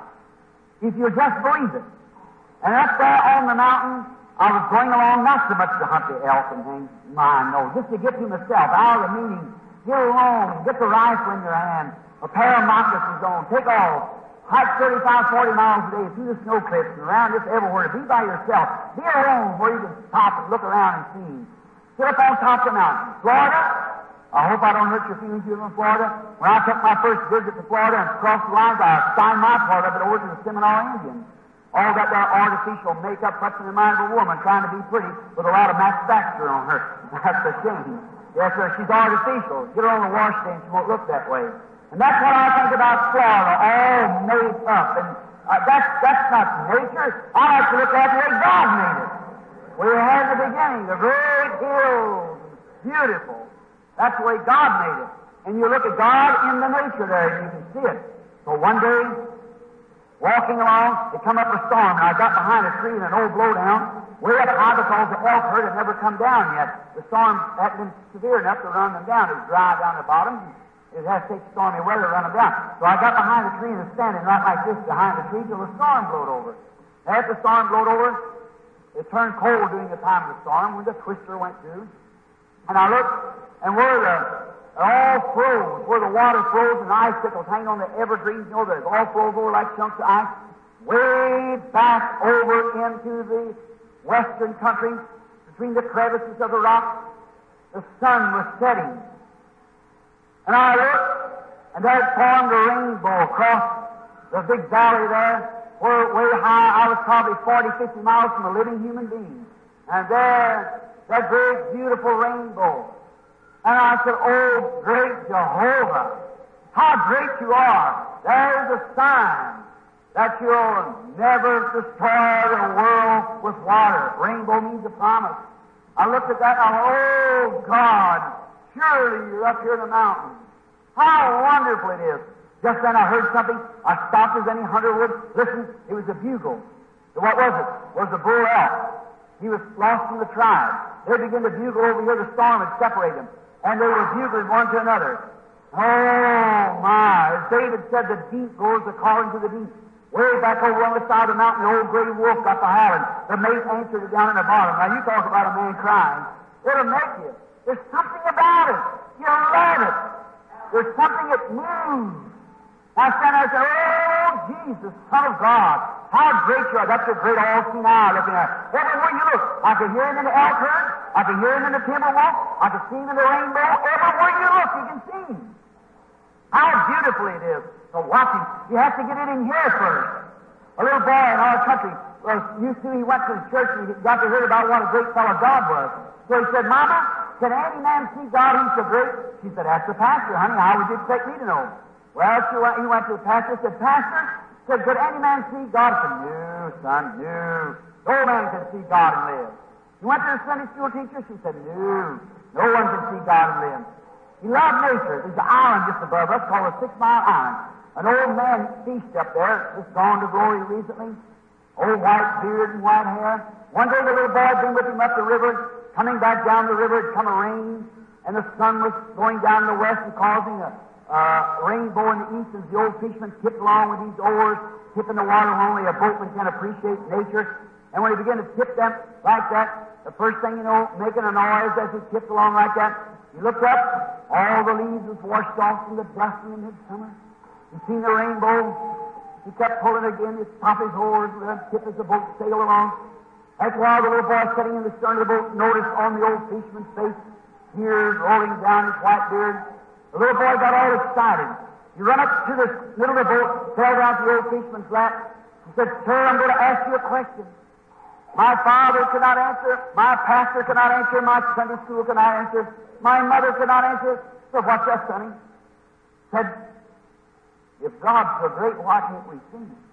If you just believe it. And up there on the mountain, I was going along not so much to hunt the elk and things, my no, just to get to myself, out of the meeting, get alone, get the rifle in your hand, a pair of moccasins on, take off, hike thirty-five, forty miles a day through the snow cliffs and around just everywhere. Be by yourself. Be alone where you can stop and look around and see. Sit up on top of the mountain. Florida, I hope I don't hurt your feelings here in Florida. When I took my first visit to Florida and crossed the lines, I signed my part of it over to the Seminole Indians. All that there artificial makeup puts in the mind of a woman trying to be pretty with a lot of Max Baxter on her. That's a shame. Yes, sir, she's artificial. Get her on the wash stand, she won't look that way. And that's what I think about Florida, all made up. And uh, that's, that's not nature. I like to look at the way God made it. Where it had the beginning, the great hills, beautiful. That's the way God made it. And you look at God in the nature there, and you can see it. So one day, walking along, it come up a storm, and I got behind a tree in an old blowdown, way up high because the elk herd had never come down yet. The storm hadn't been severe enough to run them down. It was dry down the bottom. It has to take stormy weather to run them down. So I got behind the tree and was standing right like this behind the tree till the storm blowed over. After the storm blowed over, it turned cold during the time of the storm when the twister went through. And I looked, and where the it all froze, where the water froze and the icicles hang on the evergreens, you know, that it all froze over like chunks of ice, way back over into the western country, between the crevices of the rock, the sun was setting. And I looked, and there it formed a rainbow across the big valley there, where way high, I was probably forty, fifty miles from a living human being. And there, that great, beautiful rainbow. And I said, oh, great Jehovah, how great you are. There's a sign that you'll never destroy the world with water. Rainbow means a promise. I looked at that and I thought, oh, God, surely you're up here in the mountains. How wonderful it is. Just then I heard something. I stopped as any hunter would. Listen, it was a bugle. What was it? It was a bull elk. He was lost from the tribe. They began to bugle over here. The storm had separated them. And they were bugling one to another. Oh, my. As David said, the deep goes according to the deep. Way back over on the side of the mountain, the old gray wolf got the howling. The mate answered it down in the bottom. Now, you talk about a man crying. It'll make you. There's something about it. You'll love it. There's something that moves. I stand there and say, oh, Jesus, Son of God, how great you are. That's your great all-seeing eye looking at. Everywhere you look, I can hear him in the elk herd. I can hear him in the timber walk. I can see him in the rainbow. Everywhere you look, you can see him. How beautiful it is to watch him. You have to get it in here first. A little boy in our country was used to, he went to the church and he got to hear about what a great fellow God was. So he said, Mama, Can any man see God who's so great? She said, ask the pastor, honey. How would you expect me to know? Well, she went, he went to the pastor and said, Pastor, said, could any man see God? I said, no, son, no. No man can see God and live. He went to the Sunday school teacher. She said, no, no one can see God and live. He loved nature. There's an island just above us called the Six Mile Island. An old man fished up there, just gone to glory recently. Old white beard and white hair. One day the little boy had been with him up the river. Coming back down the river, had come a rain, and the sun was going down in the west and causing a uh, rainbow in the east as the old fisherman tipped along with these oars, tipping the water only a boatman can appreciate nature. And when he began to tip them like that, the first thing you know, making a noise as he tipped along like that, he looked up, all the leaves was washed off from the dust in the midsummer. He seen the rainbow. He kept pulling again, his top his oars, let him tip as the boat sailed along. After a while, the little boy sitting in the stern of the boat noticed on the old fisherman's face tears rolling down his white beard. The little boy got all excited. He ran up to the middle of the boat, fell down to the old fisherman's lap. He said, Sir, I'm going to ask you a question. My father cannot answer. My pastor cannot answer. My Sunday school cannot answer. My mother cannot answer. So what's that, sonny? He said, if God's so great, why can't we see Him?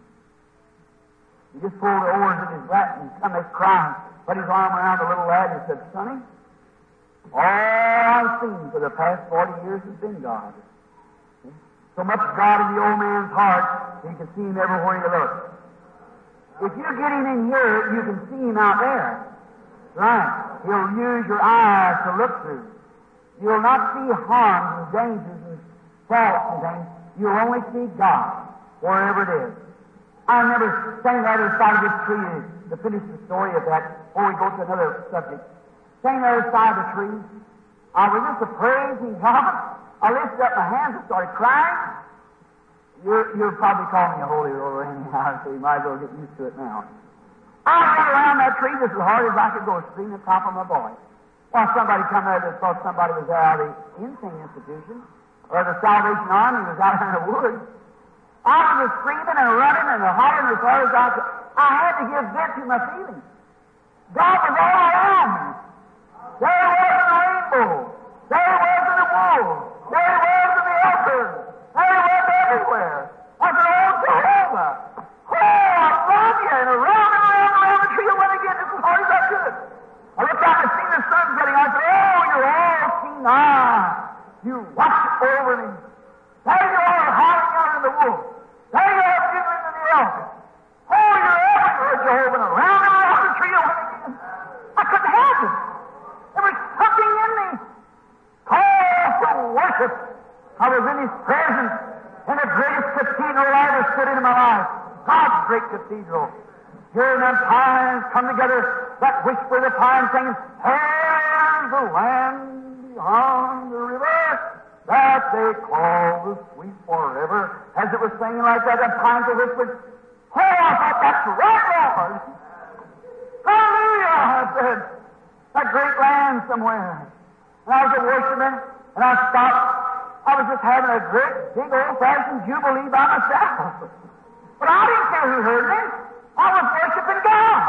He just pulled the oars in his lap and come there crying, put his arm around the little lad and said, Sonny, all I've seen for the past forty years has been God. See? So much God in the old man's heart, you can see Him everywhere you look. If you get Him in here, you can see Him out there. Right. He'll use your eyes to look through. You'll not see harms and dangers and faults and things. You'll only see God, wherever it is. I remember standing on the other side of this tree to finish the story of that before we go to another subject. Standing on the other side of the tree, I was just praising God. I lifted up my hands and started crying. You're, you're probably calling me a holy roller anyhow, so you might as well get used to it now. I ran around that tree just as hard as I could go, screaming at the top of my voice. Well, somebody come there that thought somebody was out of the insane institution, or the Salvation Army was out there in the woods. I was screaming and running and hollering as hard as I could. I had to give vent to my feelings. God was all around me. There was in the rainbow. There was in the wolves. There was in the altar. There was everywhere. I said, oh, Jehovah. Oh, I love you. And around and around and around the tree I went again just as hard as I could. I looked out and seen the sun setting. I said, oh, you're all seeing eye. You watch over me. There you are, hiding out in the wolves. There you are, giggling in the altar. Oh, you're everywhere, Jehovah, and around and around the tree I went again. I couldn't help it. There was something in me. Call for worship. I was in His presence in the greatest cathedral I ever stood in in my life. God's great cathedral. Hearing them pines come together, that whisper of the pine singing, there's the land beyond the river that they call the sweet forever. As it was singing like that, that pines were whispered, oh, I thought that's right, Lord. Hallelujah, I said. That great land somewhere. And I was a worshiper, and I stopped. I was just having a great, big, old-fashioned jubilee by myself. But I didn't care who heard me. I was worshiping God.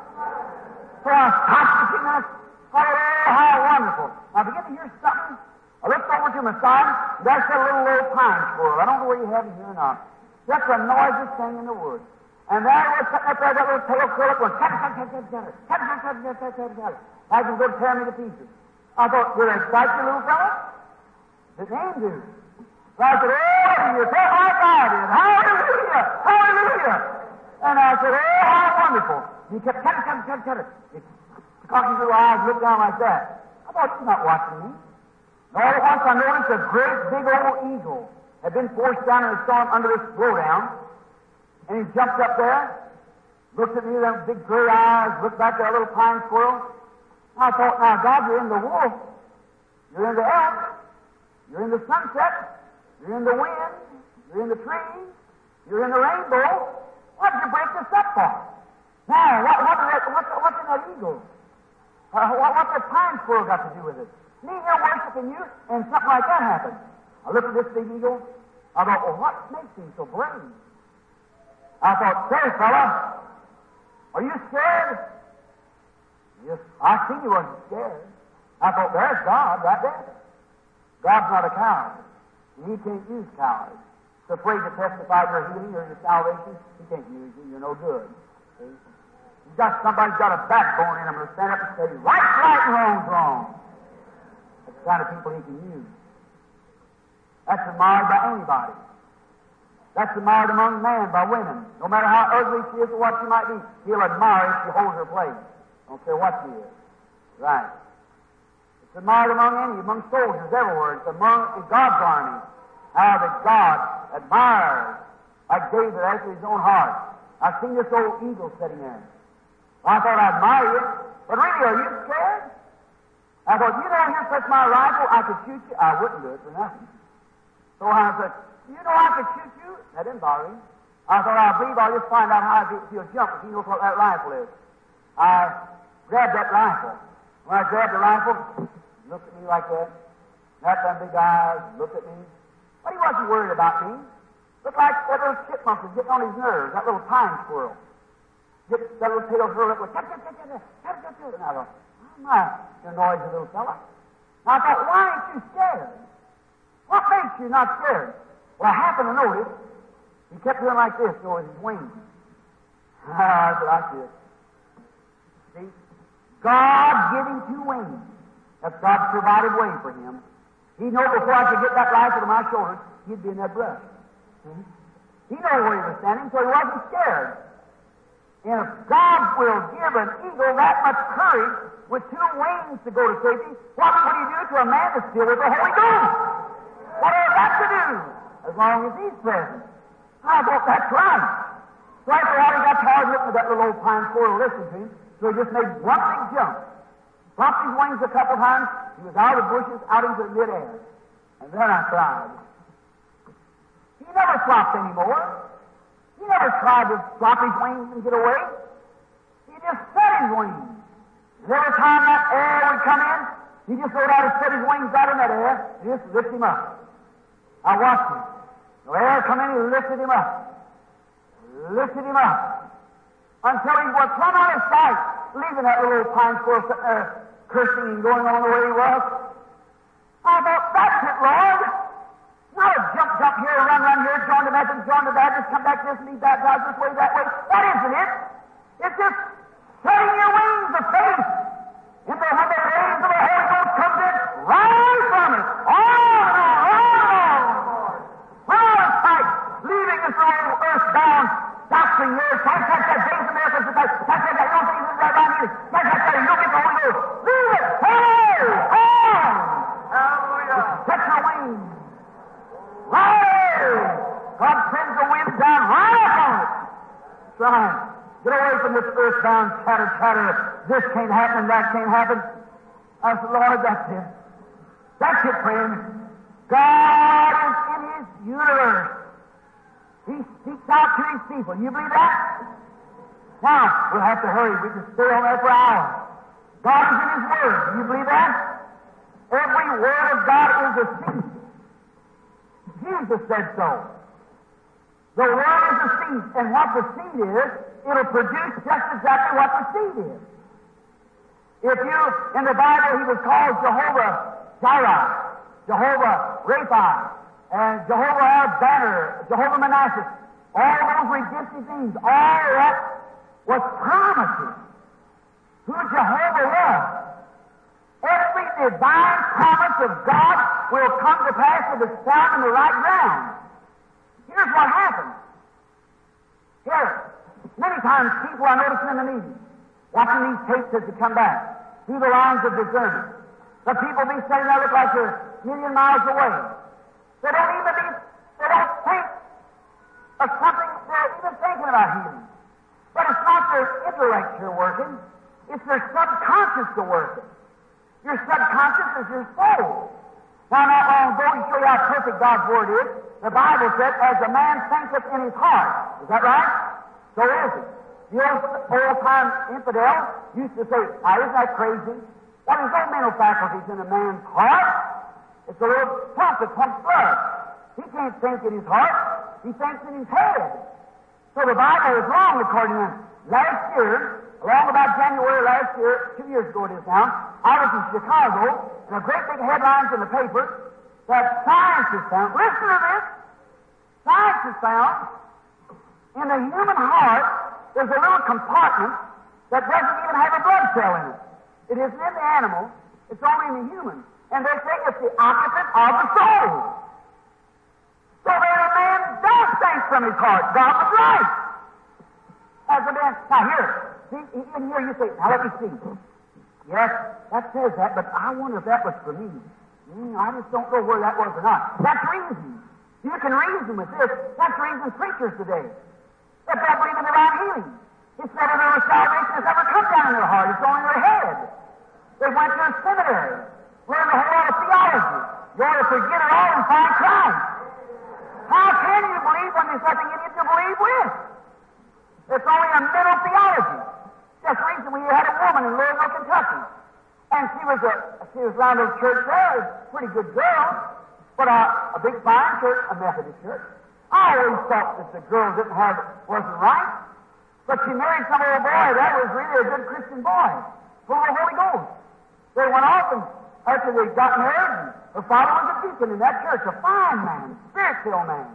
So I stopped and I thought, oh, how wonderful. Now, I began to hear something. I looked over to my side, and there sat a little old pine squirrel. I don't know where you have him here or not. Just the noisiest thing in the woods. And there I was sitting up there, that little tail curl up, going, cat, cat, cat, cat, cat, cat, cat, cat, cat, cat, cat, cat. I was going to tear me to pieces. I thought, did I excite you, little fellow? His name do. So I said, oh, you felt like I did. Hallelujah! Hallelujah! And I said, oh, how wonderful. And he kept, cat, cat, cat, cat. His cocky little eyes looked down like that. I thought, he's not watching me. And all at once I noticed a great big old eagle had been forced down in a storm under this blowdown. And he jumped up there, looked at me with them big gray eyes, looked back at that little pine squirrel. I thought, now, God, you're in the wolf. You're in the elk. You're in the sunset. You're in the wind. You're in the trees. You're in the rainbow. What did you break this up for? Now, what, what, what, what's in that eagle? Uh, what, what's that pine squirrel got to do with it? Me here worshiping you, and something like that happened. I looked at this big eagle. I thought, well, what makes him so brave? I thought, say, fella, are you scared? Yes, I seen you wasn't scared. I thought, there's God right there. God's not a coward. He can't use cowards. He's afraid to testify your healing or your salvation. He can't use you. You're no good. See? He's got somebody's got a backbone in him to stand up and say, right's right and wrong's wrong. That's the kind of people he can use. That's admired by anybody. That's admired among men by women. No matter how ugly she is or what she might be, he'll admire if she holds her place. Don't care what she is. Right. It's admired among any, among soldiers everywhere. It's among in God's army. How that God admires, like David after his own heart. I've seen this old eagle sitting there. I thought I'd admire you, but really, are you scared? I thought, you know, here's such my rifle, I could shoot you. I wouldn't do it for nothing. So I said, you know I could shoot you? That didn't bother him. I thought, I believe I'll just find out how if he'll jump if he knows what that rifle is. I grabbed that rifle. When I grabbed the rifle, he looked at me like that. Had them big eyes, looked at me. But he wasn't worried about me. Looked like that little chipmunk was getting on his nerves, that little pine squirrel. Get that little tail curled up with, tap, tap, tap, tap, tap, tap, tap. And I thought, oh my, you're a noisy little fella. And I thought, why ain't you scared? What makes you not scared? Well, I happened to notice he kept doing like this over his wings. I said, I see it. See? God gave him two wings. That's God's provided way for him. He knew before I could get that rifle to my shoulders, he'd be in that brush. See? He knew where he was standing, so he wasn't scared. And if God will give an eagle that much courage with two wings to go to safety, what would he do to a man that's filled with the Holy Ghost? What has that to do? As long as he's present. I thought that's right. So after all, he got tired looking at that little old pine squirrel listening to him, so he just made one big jump. Flopped his wings a couple times, he was out of the bushes, out into the mid-air. And then I cried. He never flopped anymore. He never tried to flop his wings and get away. He just set his wings. And every time that air would come in, he just wrote out and set his wings out in that air and just lift him up. I watched him. The air come in, he lifted him up. Lifted him up. Until he was plumb on his sight, leaving that little pine squirrel sitting there cursing and going on the way he was. I thought, that's it, Lord. Not a jump, jump here, run, run here, join the Methodist, join the Baptist, come back this and be baptized this way, that way. That isn't it. It's just setting your wings of faith. And then when the rays of the Holy Ghost comes in, rise from it. On and on. Well, it's like leaving this old earthbound doctrine here. That's like that days of miracles. That's like that. You don't think this is right down here. That's like that. You don't get the Holy Ghost. Leave it. Hey! On! Hallelujah. Set your wings. Rise! God sends the wind down right up on it. Try it. Get away from this earthbound chatter, chatter. This can't happen, that can't happen. I said, Lord, that's it. That's it, friend. God is in His universe. He speaks out to His people. You believe that? Now, we'll have to hurry. We can stay on there for hours. God is in His Word. Do you believe that? Every word of God is a seed. Jesus said so. The Word is a seed, and what the seed is, it'll produce just exactly what the seed is. If you, in the Bible, He was called Jehovah Jireh, Jehovah Rapha, and Jehovah our Banner, Jehovah Manasseh. All those redemptive things, all that was promises. Who Jehovah was. Every divine promise of God will come to pass if it's found in the right ground. Here's what happens. Here, many times people are noticing in the meeting, watching these tapes as they come back, through the lines of discernment. The people be sitting there look like they're a million miles away. They don't even be, they don't think of something, they're even thinking about healing. But it's not their intellect you're working, it's their subconscious you're working. Your subconscious is your soul. Now, not long ago, to show you how perfect God's Word is, the Bible said, as a man thinketh in his heart. Is that right? So is it. The old, old-time infidel used to say, now, isn't that crazy? Well, there's no mental faculties in a man's heart. It's a little pump that pumps blood. He can't think in his heart. He thinks in his head. So the Bible is wrong according to him. Last year, around about January last year, two years ago it is now, I was in Chicago, and a great big headlines in the paper that science has found, listen to this, science has found in the human heart there's a little compartment that doesn't even have a blood cell in it. It isn't in the animal, it's only in the human. And they say it's the occupant of the soul. So that a man does think from his heart, God was right. As a man, now here, see, in here you say, now let me see. Yes, that says that, but I wonder if that was for me. Mm, I just don't know where that was or not. That's reason. You can reason with this. That's reason preachers today. If they believe in divine healing. It's never their salvation has ever come down in their heart. It's only in their head. They went to a seminary, learned a whole lot of theology. You ought to forget it all and find Christ. How can you believe when there's nothing in you to believe with? It's only a mental theology. Just recently we had a woman in Louisville, Kentucky. And she was a she was around a church there, a pretty good girl, but a, a big fine church, a Methodist church. I always thought that the girl didn't have wasn't right. But she married some old boy that was really a good Christian boy, full of the Holy Ghost. They went off, and after they got married, her father was a deacon in that church, a fine man, spirit-filled man.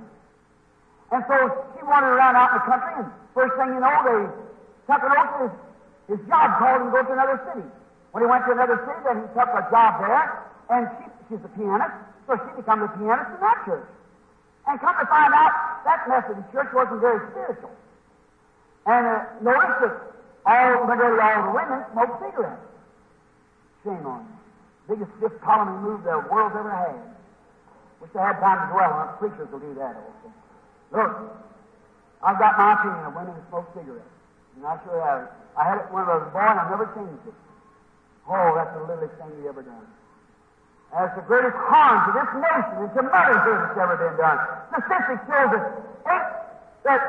And so she wandered around out in the country, and first thing you know, they took her over to his, his job, called him to go to another city. When he went to another city, then he took a job there, and she, she's a pianist, so she became a pianist in that church. And come to find out, that Methodist church wasn't very spiritual. And uh, notice that all, majority all the women smoke cigarettes. Shame on them. Biggest fifth colony move the world's ever had. Wish I had time to dwell on it. Preachers will do that also. Look, I've got my opinion of women who smoke cigarettes. And I sure have. I had it when I was born, I never changed it. Oh, that's the littlest thing you've ever done. That's the greatest harm to this nation and to motherhood that's ever been done. Statistics shows that eight, that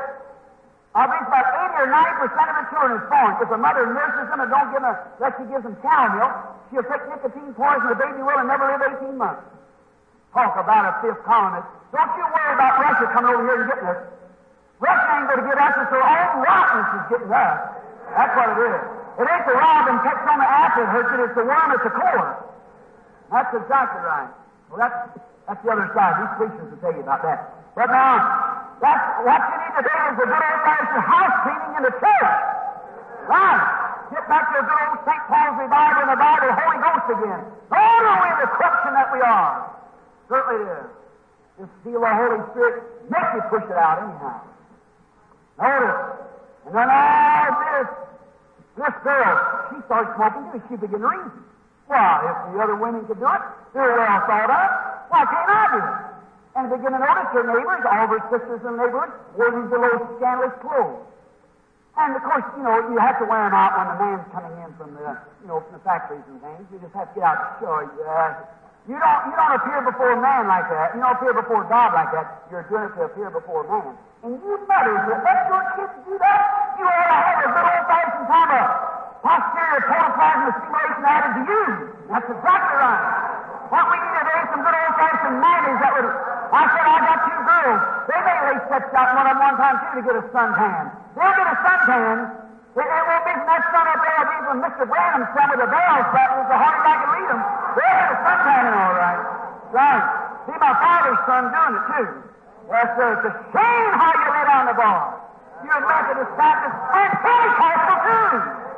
I think about eighty or ninety percent of the children is born. If a mother nurses them and don't give them, unless she gives them cow milk, she'll take nicotine poison, the baby will, and never live eighteen months. Talk about a fifth colonist. Don't you worry about Russia coming over here and getting us. Russia ain't going to get us until our own rottenness is getting us. That's what it is. It ain't the rob and catch on the apple that hurts it, it's the worm at the core. That's exactly right. Well, that's, that's the other side. These preachers will tell you about that. But now, that's what you need today is a good old-fashioned house cleaning in the church. Right. Get back to the good old Saint Paul's revival in the Bible, the Holy Ghost again. Oh, no, in the corruption that we are. Certainly it is. Just feel the Holy Spirit make you push it out anyhow. Notice. And then all this, this girl, she started smoking too. She began to reason. Well, if the other women could do it, they're well thought of. Why can't I do it? And begin to notice her neighbors, all of her sisters in the neighborhood, wore these little scandalous clothes. And of course, you know, you have to wear them out when the man's coming in from the, you know, from the factories and things. You just have to get out to show. Uh, you don't, you don't appear before a man like that. You don't appear before God like that. You're doing it to appear before a man. And you mothers that let your kids do that, you ought to have a good old-fashioned time of posterior protoplasm stimulation added to you. That's exactly right. What we need today is some good old-fashioned mammies that would. I said I got two girls. They may lay steps out one at one time too to get a suntan. They'll get a suntan. It, it won't be from that sun up there. It'll be from Mister Branham's son with the bells flapping so hard I can read them. They'll get a suntan all right. Right. See my father's son doing it too. Yes, sir. It's a shame how you lay down the bar. You're Methodist, Baptist, and Pentecostal too.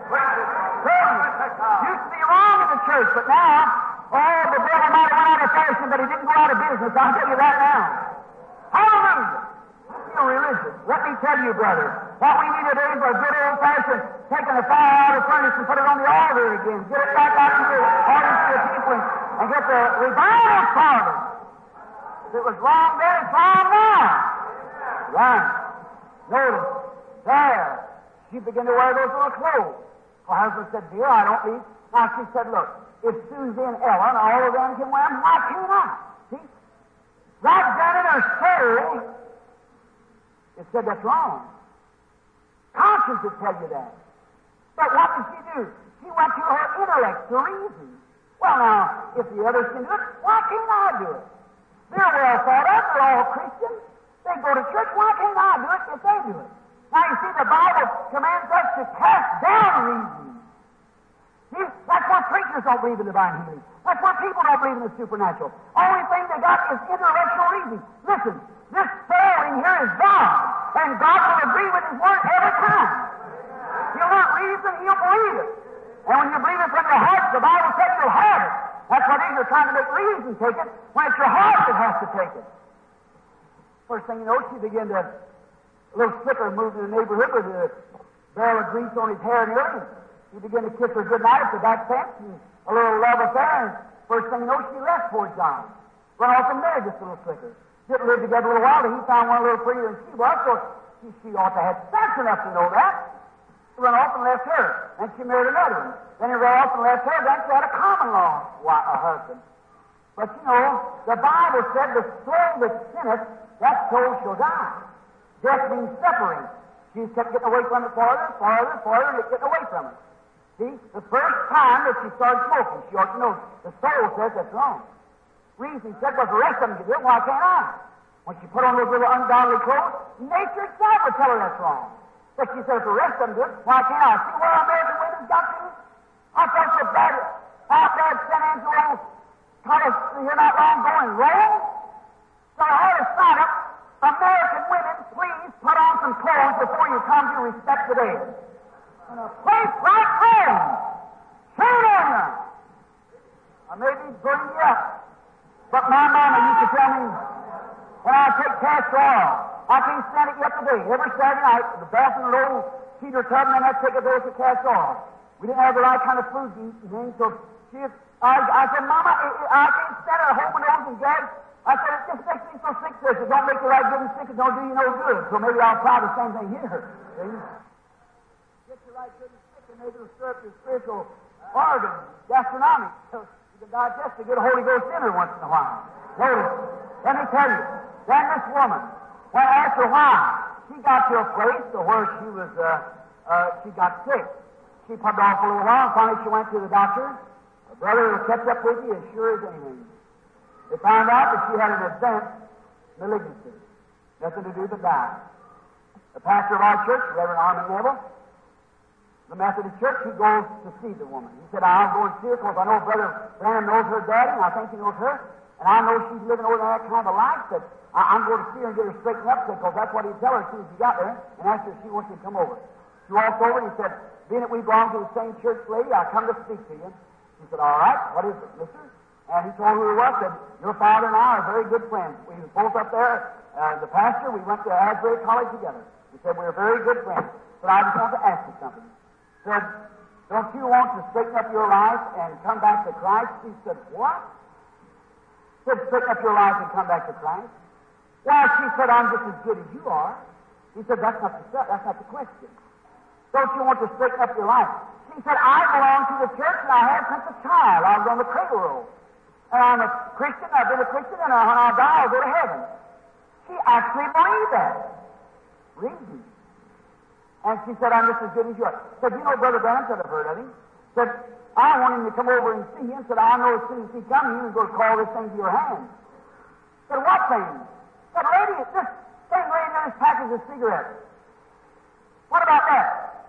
Used to be wrong in the church, but now, oh, the devil might have went out of fashion, but he didn't go out of business. I'll tell you that now. Hallelujah. Feel religious. Let me tell you, brother, what we need today is a good old-fashioned taking the fire out of the furnace and put it on the altar again. Get it back out to the audience of the people and get the revival started. If it was wrong then, it's wrong now. Right. Notice, there, she began to wear those little clothes. Her husband said, dear, I don't need. Now she said, look, if Susie and Ellen, all of them can wear them, why can't I? See? Right down in her soul, it said that's wrong. Conscience would tell you that. But what did she do? She went to her intellect, to reason. Well, now, if the others can do it, why can't I do it? They're well thought of, they're all Christians. They go to church, why can't I do it if they do it? Now, you see, the Bible commands us to cast down reason. See, That's where preachers don't believe in divine healing. That's where people don't believe in the supernatural. Only thing they got is intellectual reasoning. Listen, this soul in here is God, and God will agree with His Word every time. He'll not reason, He'll believe it. And when you believe it from your heart, the Bible says you'll have it. That's what it is. You're trying to make reason take it, when it's your heart that has to take it. First thing you know, she began to, a little flicker moved in the neighborhood with a barrel of grease on his hair and earrings. He began to kiss her goodnight at the back fence, and a little love affair, and first thing you know, she left poor John. Run off and married this little flicker. Didn't live together a little while, but he found one a little prettier than she was, so she, she ought to have sense enough to know that. He ran off and left her, and she married another one. Then he ran off and left her, then she had a common law a husband. But you know, the Bible said, the soul that sinneth, that soul shall die. Death means separate. She kept getting away from it farther, farther, farther, and it getting away from it. See, the first time that she started smoking, she ought to know, the soul says that's wrong. Reason said, well, the rest of them can do it, why can't I? When she put on those little ungodly clothes, nature itself would tell her that's wrong. But she said, if the rest of them do it, why can't I? See where American women's got to? I felt so bad out there at San Angelo, taught us here not long ago in Rome. So I had a sign up, American women, please put on some clothes before you come to respect the dead. In a place like Rome, shame on you. I may be burning you up, but my mama used to tell me, when I take castor oil, I can't stand it yet today. Every Saturday night, the bath in the little cedar tub, and then I'd take a dose of castor oil. We didn't have the right kind of food to eat, and so she, I, I said, Mama, I, I can't stand it. I hold my nose and gag. I said, it just makes me so sick. This it don't make you right good and sick. It don't do you no good. So maybe I'll try the same thing here. See? Get you right good and sick, and maybe it'll stir up your spiritual organs, gastronomic, so you can digest a good Holy Ghost dinner once in a while. Notice, let me tell you, then this woman, well, after a while, she got to a place where she was, uh, uh, she got sick. She put it off a little while, and finally she went to the doctor. Her brother kept up with you as sure as anything. They found out that she had an advanced malignancy. Nothing to do but die. The pastor of our church, Reverend Armin Neville, the Methodist Church, he goes to see the woman. He said, I'll go and see her because I know Brother Branham knows her daddy, and I think he knows her, and I know she's living over that kind of a life that I, I'm going to see her and get her straightened up, because that's what he'd tell her as soon as he got there, and asked her if she wants to come over. She walked over and he said, being that we belong to the same church, lady, I come to speak to you. She said, all right, what is it, mister? And he told her who it was, said, your father and I are very good friends. We were both up there, uh, the pastor, we went to Asbury College together. He said, we were very good friends. But I just want to ask you something. He said, don't you want to straighten up your life and come back to Christ? She said, what? He said, straighten up your life and come back to Christ. Why, she said, I'm just as good as you are. He said, that's not the, that's not the question. Don't you want to straighten up your life? She said, I belong to the church, and I have since a child. I was on the cradle roll. And I'm a Christian, I've been a Christian, and when I die, I'll go to heaven. She actually believed that. Reason. And she said, I'm just as good as you are. Said, you know, Brother Branham said, I've heard of him. Said, I want him to come over and see him. Said, I know as soon as he comes, he was going to call this thing to your hand. Said, what thing? Said, lady, this thing laying in this package of cigarettes. What about that?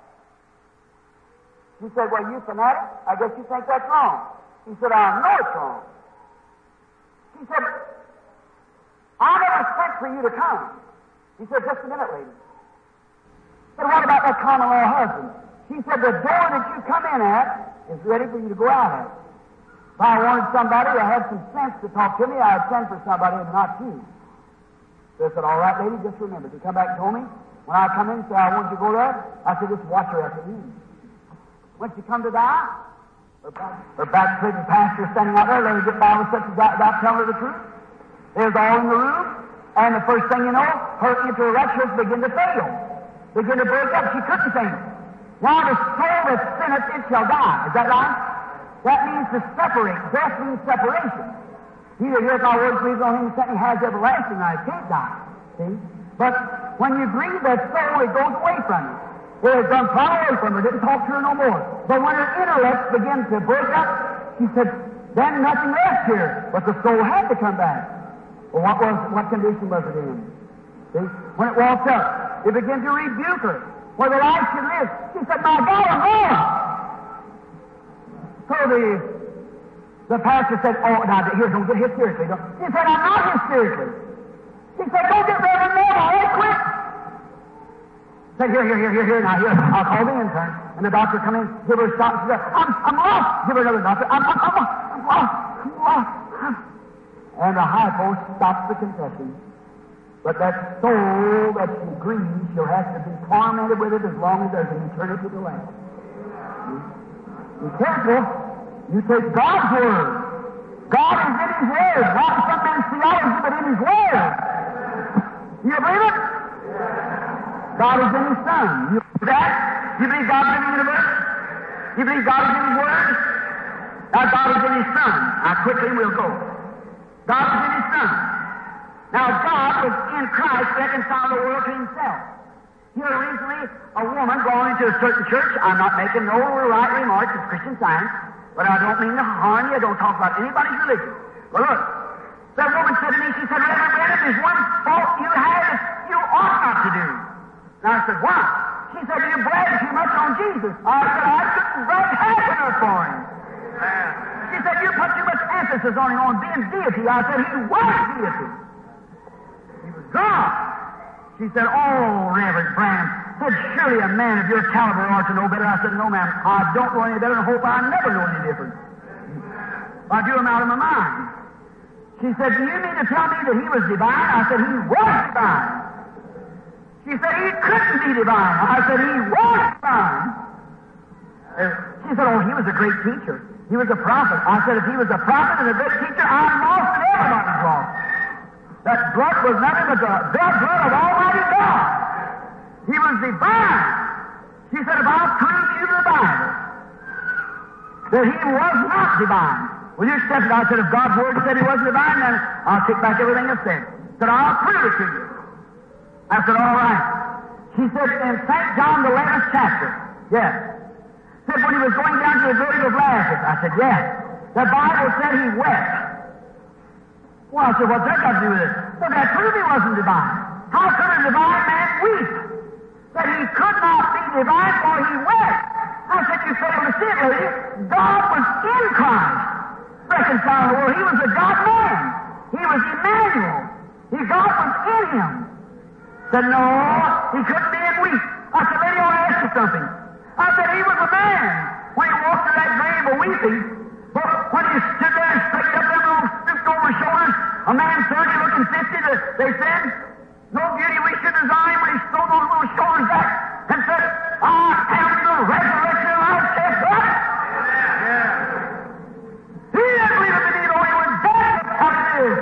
He said, well, you fanatic, I guess you think that's wrong. He said, I know it's wrong. He said, I never sent for you to come. He said, just a minute, lady. He said, what about that common law husband? He said, the door that you come in at is ready for you to go out at. If I wanted somebody to have some sense to talk to me, I'd send for somebody and not you. So I said, all right, lady, just remember. He come back and told me, when I come in and say, I want you to go there, I said, just watch her after me. When she come to die, her, back, her backslidden pastor standing out there, let her get Bible stuff without, without telling her the truth. There's all in the room, and the first thing you know, her intellectuals begin to fail, begin to break up. She couldn't think. Now the soul that sinneth, it shall die. Is that right? That means to separate. Death means separation. He that heareth my words, believes on him who sent me, has everlasting life. Can't die. See? But when you grieve that soul, it goes away from you. It has gone far away from her, didn't talk to her no more. But when her intellect began to break up, she said, then nothing left here. But the soul had to come back. Well, what was what condition was it in? See? When it walked up, it began to rebuke her. For the life she lived, she said, my God, I'm lost. So the the pastor said, oh, now here, don't get hysterically. Don't. He said, I'm not hysterically. He said, don't get ready to know, right quick. He said, here, here, here, here, here, now here, I'll call the intern. And the doctor come in, give her a shot, and she said, I'm, I'm lost. Give her another doctor. I'm, I'm, I'm, I'm lost. I'm lost. And the high post stops the confession. But that soul that she grieves, she'll have to be tormented with it as long as there's an eternity to last. Be careful. You take God's Word. God is in His Word, not in some man's theology, but in His Word. You believe it? God is in His Son. You believe that? You believe God is in the universe? You believe God is in His Word? Now God is in His Son. Now quickly we'll go. God is in His Son. Now God was in Christ reconciled the world to Himself. Here recently, a woman going into a certain church, I'm not making no right remarks of Christian Science, but I don't mean to harm you, I don't talk about anybody's religion. But look, that woman said to me, she said, Reverend Branham, there's one fault you have that you ought not to do. And I said, why? She said, you brag too much on Jesus. I said, I couldn't brag half enough for Him. She said, you put too much emphasis on Him, on being deity. I said, He was deity. He was God. She said, oh, Reverend Branham, said, surely a man of your caliber ought to know better. I said, no, ma'am, I don't know any better and hope I never know any different. I drew him out of my mind. She said, do you mean to tell me that He was divine? I said, He was divine. She said, He couldn't be divine. I said, He was divine. She said, oh, He was a great teacher. He was a prophet. I said, if He was a prophet and a great teacher, I'm lost and everybody's lost. That blood was nothing but the blood of Almighty God. He was divine. She said, if I'll prove you the Bible that He was not divine, will you accept it? I said, if God's Word said He wasn't divine, then I'll take back everything I said. I said, I'll prove it to you. I said, all right. She said, in Saint John, the eleventh chapter, yes. Said, when He was going down to the grave of Lazarus, I said, yes. The Bible said He wept. Well, I said, what's that got to do with it? Well, that proved He wasn't divine. How could a divine man weep? That He could not be divine, for He wept. I said, you fail to see it, lady. God was in Christ, reconciling the world. He was a God-man. He was Emmanuel. He, God was in Him. Said, no, He couldn't be and weep. I said, lady, I want to ask you something. I said, He was a man when He walked to that grave of weeping. But when He stood there and straightened up them little stripped over shoulders, a man thirty looking fifty, they said, no beauty we should design, when He threw those little shoulders back and said, I am the resurrection and life, said what? Yeah. He didn't believe it to be though He was dead. How it is.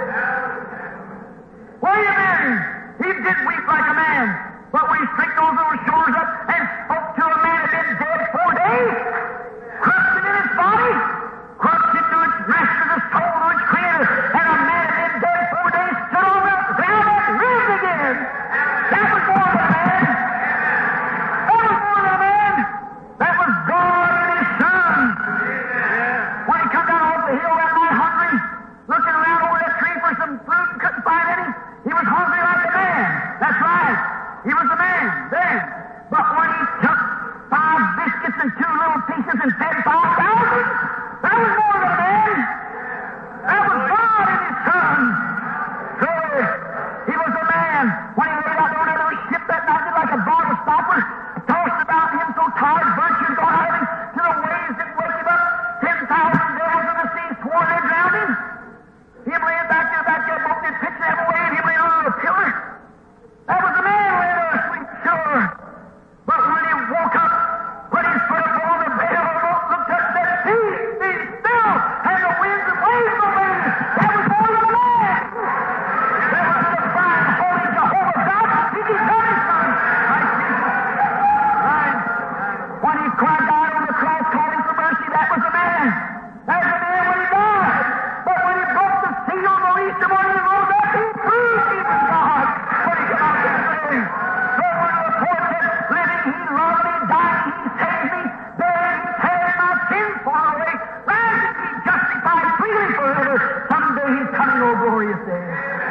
What do you mean? He did weep like a man, but when He straightened those little shoulders up and spoke to a man that had been dead four days, corrupted in his body, corrupted to its master, the soul to its creator, and a man that had been dead four days stood on the ground and lived again. That was more than a man. That was more than a man. That was God and His Son. When He come down off the hill that night hungry, looking around over that tree for some fruit and couldn't find any, He was hungry like a man. That's right. He was a man then. But when He took five biscuits and two little pieces and fed five thousand, that was more than a man. That was God and His Son. So He was a man. When He laid out on that little ship that night, like a bottle stopper, tossed about Him so tired, virtue gone out of Him, to the waves that wake Him up. Ten thousand devils in the sea swore they drowned Him. Him laying back there, back there, both did pitch every way, and Him laying on a pillar. That was a man laying there asleep, sure. But when He woke up, put His foot up on the bed of the boat, looked up and said, Peace, be still, and the winds and waves obeyed Him. That was more than a man. That was the divine, holy Jehovah God, speaking from His Son. Right, right. When He cried out on the cross, calling for mercy, that was a man. That was a man when He died. But when He broke the seal on the Easter morning and rose up, He proved He was God. When He came out of the grave. So when the poor said, living, He loved me, dying, He saved me, buried, He carried my sins far away, rising, He justified freely forever. Someday He's coming, oh glorious day.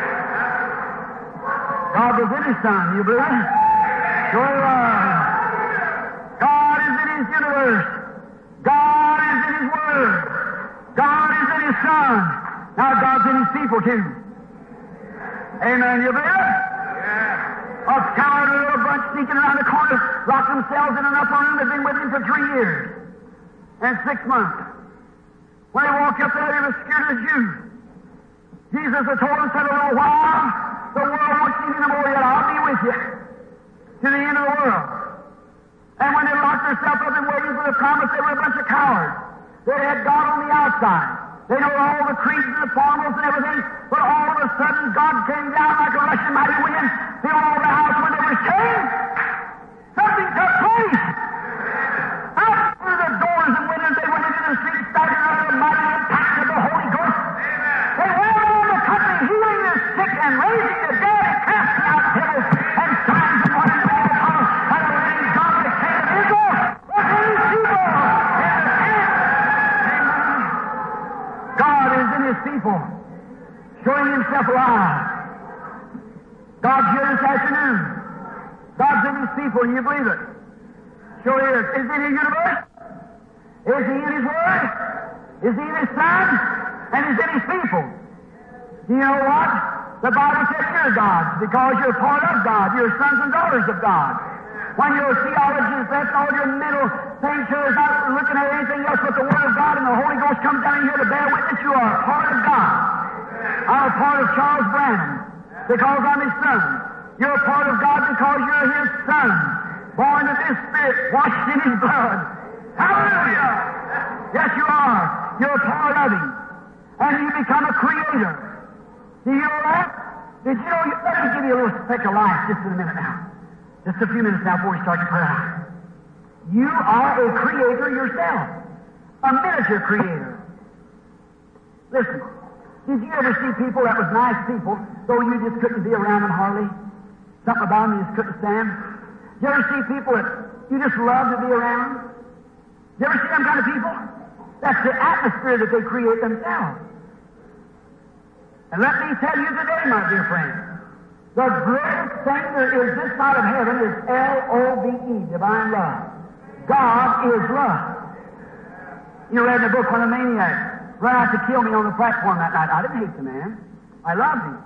God was in His Son, you believe it? Sure He was. God is in His universe. God is in His Word. people too. Amen. You believe it? Yeah. A cowardly little bunch sneaking around the corner, locked themselves in an upper room. They've been with him for three years and six months. When he walked up there, he was scared of the Jews. Jesus had told him, said, a little while, the world won't see me no more, yet I'll be with you to the end of the world. And when they locked themselves up and waiting for the promise, they were a bunch of cowards. They had God on the outside. They know all the creeds and the formulas and everything, but all of a sudden God came down like a rushing mighty wind, filled all the house when they were saved. Something took place. Out through the doors and windows, they went into the streets, started under the mighty impact of the Holy Ghost. They went around the country, healing the sick and raising the dead and casting out devils and signs and wonders all upon and the living God, the King of Israel, was in his people. God is in his people, showing himself alive. God's here this afternoon. God's in his people, and you believe it. Sure is. Is he in the universe? Is he in his word? Is he in his Son? And he's in his people. Do you know what? The Bible says you're God's because you're part of God. You're sons and daughters of God. When your theology is left, all your mental things here is not looking at anything else but the Word of God, and the Holy Ghost comes down here to bear witness, you are a part of God. I'm a part of Charles Branham because I'm his son. You're a part of God because you're his son, born of his Spirit, washed in his blood. Hallelujah! Yes, you are. You're a part of him. And you become a creator. Do you know that? Did you know? Let me give you a little speck of life just in a minute now. Just a few minutes now before we start to pray out. You are a creator yourself. A miniature creator. Listen, did you ever see people that was nice people, though you just couldn't be around them hardly? Something about them you just couldn't stand? Did you ever see people that you just love to be around? Did you ever see them kind of people? That's the atmosphere that they create themselves. And let me tell you today, my dear friend, the greatest thing there is this side of heaven is L O V E, divine love. God is love. You read in the book when a maniac ran out to kill me on the platform that night. I didn't hate the man. I loved him.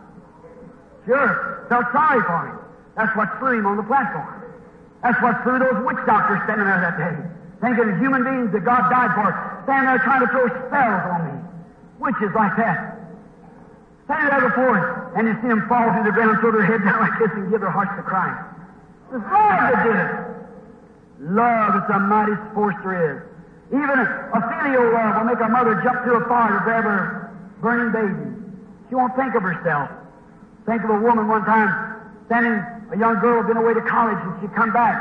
Sure, felt sorry for him. That's what threw him on the platform. That's what threw those witch doctors standing there that day, thinking of human beings that God died for, standing there trying to throw spells on me. Witches like that. Standing there before him, and you see them fall to the ground, throw their head down like this, and give their hearts to Christ. It was love that did it. Love is the mightiest force there is. Even a filial love will make a mother jump through a fire to grab her burning baby. She won't think of herself. Think of a woman one time standing, a young girl had been away to college, and she'd come back.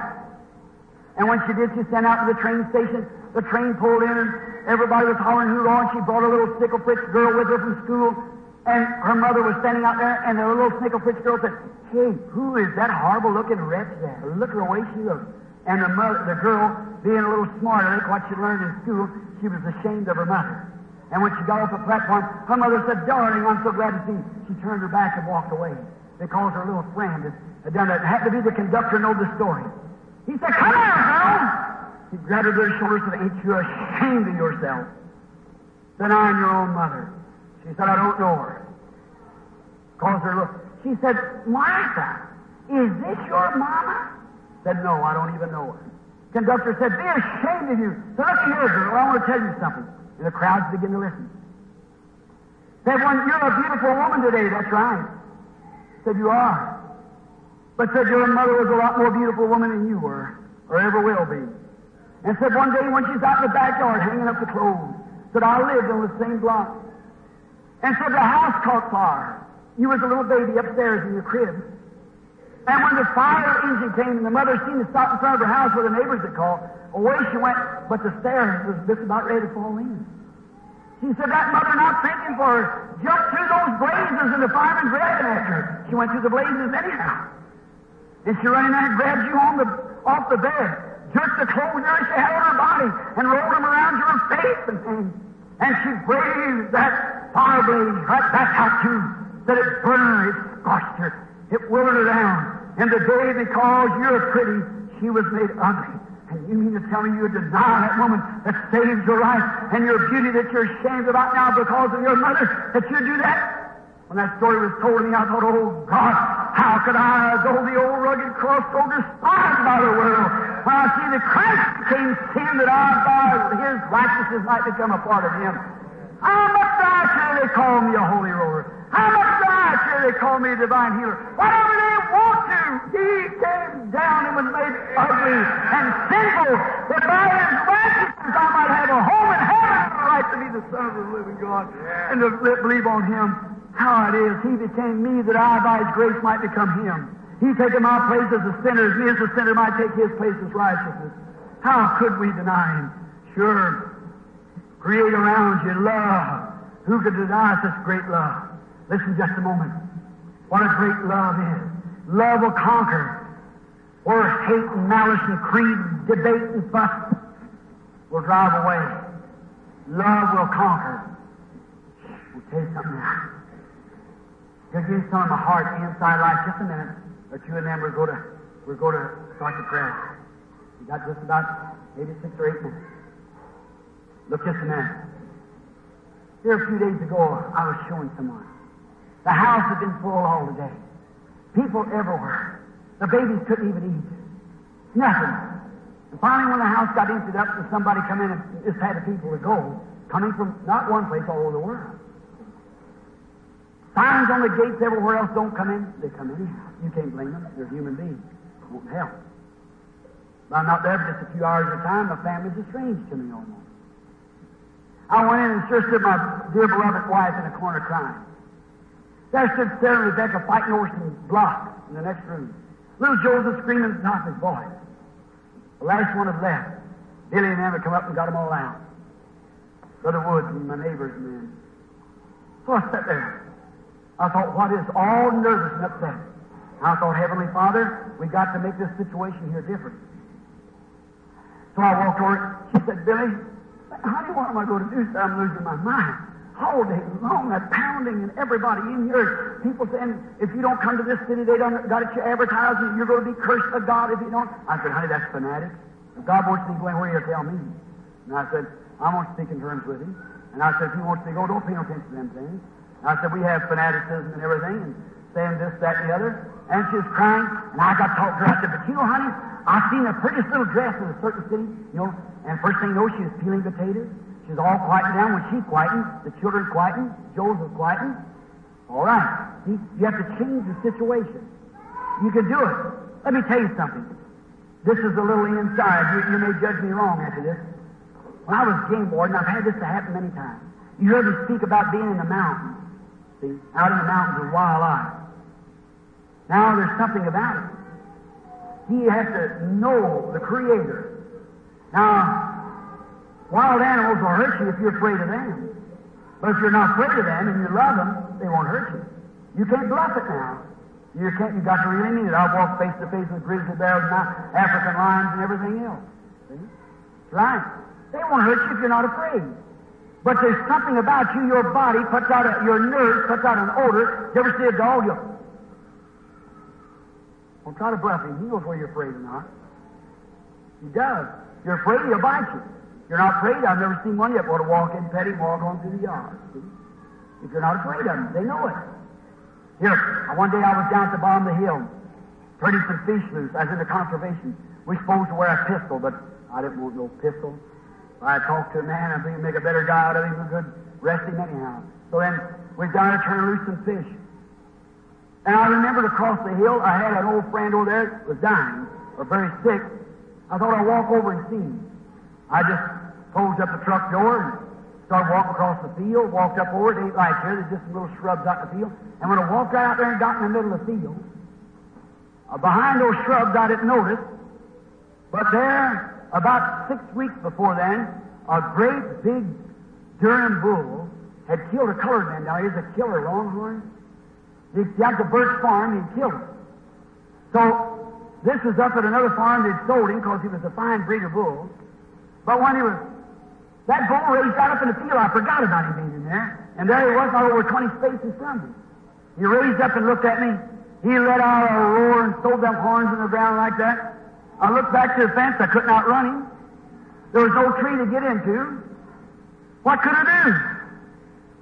And when she did, she sent out to the train station. The train pulled in, and everybody was hollering hoorah, and she brought a little sickle-fritz girl with her from school. And her mother was standing out there, and the little snickle-fritz girl said, "Hey, who is that horrible-looking wretch there? Look at the way she looks." And the mother, the girl, being a little smarter than what she learned in school, she was ashamed of her mother. And when she got off the platform, her mother said, "Darling, I'm so glad to see you." She turned her back and walked away because her little friend had, had done that. It happened to be the conductor know the story. He said, "Come here, girl." He grabbed her to her shoulders and said, "Ain't you ashamed of yourself? Denying your own mother." She said, "I don't know her." Calls her look. She said, "Martha, is this your mama?" Said, "No, I don't even know her." Conductor said, "Be ashamed of you." So look here, girl, I want to tell you something. And the crowds begin to listen. Said, "Well, you're a beautiful woman today." That's right. Said, "You are." But said, "Your mother was a lot more beautiful woman than you were, or ever will be." And said, one day when she's out in the backyard hanging up the clothes, said, "I lived on the same block." And said, "The house caught fire. You was a little baby upstairs in your crib. And when the fire engine came and the mother seen to stop in front of her house where the neighbors had called, away she went, but the stairs was just about ready to fall in. She said that mother, not thinking for her, jumped through those blazes and the fireman grabbing after her. She went through the blazes anyhow. And she ran in there and grabbed you on the, off the bed, jerked the clothes there she had on her body, and rolled them around your face and things. And she braved that fire blaze right back out too. That it burned her, it scorched her, it withered her down. And the day because you're pretty, she was made ugly. And you mean to tell me you deny that woman that saves your life and your beauty that you're ashamed about now because of your mother, that you do that? When that story was told to me, I thought, oh, God, how could I, though the old rugged cross, so despised by the world, when I see that Christ became sin, that I, by His righteousness, might become a part of Him. How much do I care they call me a holy roller? How much do I care they call me a divine healer? Whatever they want to, He came down and was made ugly and sinful, that by His righteousness I might have a home in heaven, and the right to be the Son of the living God, and to believe on Him. How it is, He became me that I by His grace might become Him. He taken my place as a sinner, as me as a sinner might take His place as righteousness. How could we deny Him? Sure. Create around you love. Who could deny such great love? Listen just a moment. What a great love is. Love will conquer. Or hate and malice and creed, debate and fuss will drive away. Love will conquer. We'll tell you something now. I'll give you some of my heart inside life. Just a minute or two, and then we're going to we're going to start the prayer. We got just about maybe six or eight minutes. Look just a minute. Here a few days ago, I was showing someone. The house had been full all the day. People everywhere. The babies couldn't even eat. Nothing. And finally, when the house got emptied up, and somebody come in and just had the people to go, coming from not one place, all over the world. Signs on the gates everywhere else, don't come in. They come in. You can't blame them. They're human beings. It won't help. But I'm not there for just a few hours at a time. My family's estranged to me almost. I went in and sure stood my dear beloved wife in a corner crying. There stood Sarah and Rebecca fighting over some blocks in the next room. Little Joseph screaming at the top of his voice. The last one had left. Billy and them had come up and got them all out. Brother Woods and my neighbors and them. So I sat there. I thought, what is all nervous and upset? I thought, Heavenly Father, we got to make this situation here different. So I walked over. She said, Billy, honey, what am I going to do? Sir, I'm losing my mind. All day long, that pounding and everybody in here, people saying, if you don't come to this city, they don't got it your advertising, you're going to be cursed of God if you don't. I said, honey, that's fanatic. If God wants me to go anywhere, He'll tell me. And I said, I want to speak in terms with Him. And I said, if He wants me to go, don't pay no attention to them things. I said, we have fanaticism and everything, and saying this, that, and the other. And she was crying, and I got talked to her. I said, but you know, honey, I seen the prettiest little dress in a certain city, you know, and first thing you know, she was peeling potatoes. She was all quieting down. When she quietened, the children quietened, Joseph quietened. All right. You, you have to change the situation. You can do it. Let me tell you something. This is a little inside. You, you may judge me wrong after this. When I was game board, and I've had this to happen many times, you heard me speak about being in the mountains. See, out in the mountains with wildlife. Now there's something about it. You have to know the Creator. Now, wild animals will hurt you if you're afraid of them. But if you're not afraid of them and you love them, they won't hurt you. You can't bluff it now. You can't. You got to really mean it. I've walked face to face with grizzly bears, and African lions, and everything else. See, that's right. They won't hurt you if you're not afraid. But there's something about you, your body puts out, a, your nerves puts out an odor. You ever see a dog? You don't try to bluff him. He knows whether you're afraid or not. He does. If you're afraid, he'll bite you. If you're not afraid, I've never seen one yet want to walk in, pet him, walk on through the yard. See? If you're not afraid of them, they know it. Here, one day I was down at the bottom of the hill, turning some fish loose, as in the conservation. We're supposed to wear a pistol, but I didn't want no pistol. I talked to a man, I think he'd make a better guy out of him, a good rest him anyhow. So then we down to turn loose some fish. And I remembered across the hill, I had an old friend over there that was dying, or very sick. I thought I'd walk over and see him. I just closed up the truck door and started walking across the field, walked up over it. It ain't like here, there's just some little shrubs out in the field. And when I walked right out there and got in the middle of the field, uh, behind those shrubs I didn't notice, but there, about six weeks before then, a great big Durham bull had killed a colored man down here. He's a killer, Longhorn. He got to Burt's farm, he'd killed him. So, this was up at another farm, they'd sold him because he was a fine breed of bull. But when he was, that bull raised out up in the field, I forgot about him being in there. And there he was, not over twenty spaces from me. He raised up and looked at me. He let out a roar and threw them horns in the ground like that. I looked back to the fence, I couldn't outrun him. There was no tree to get into. What could I do?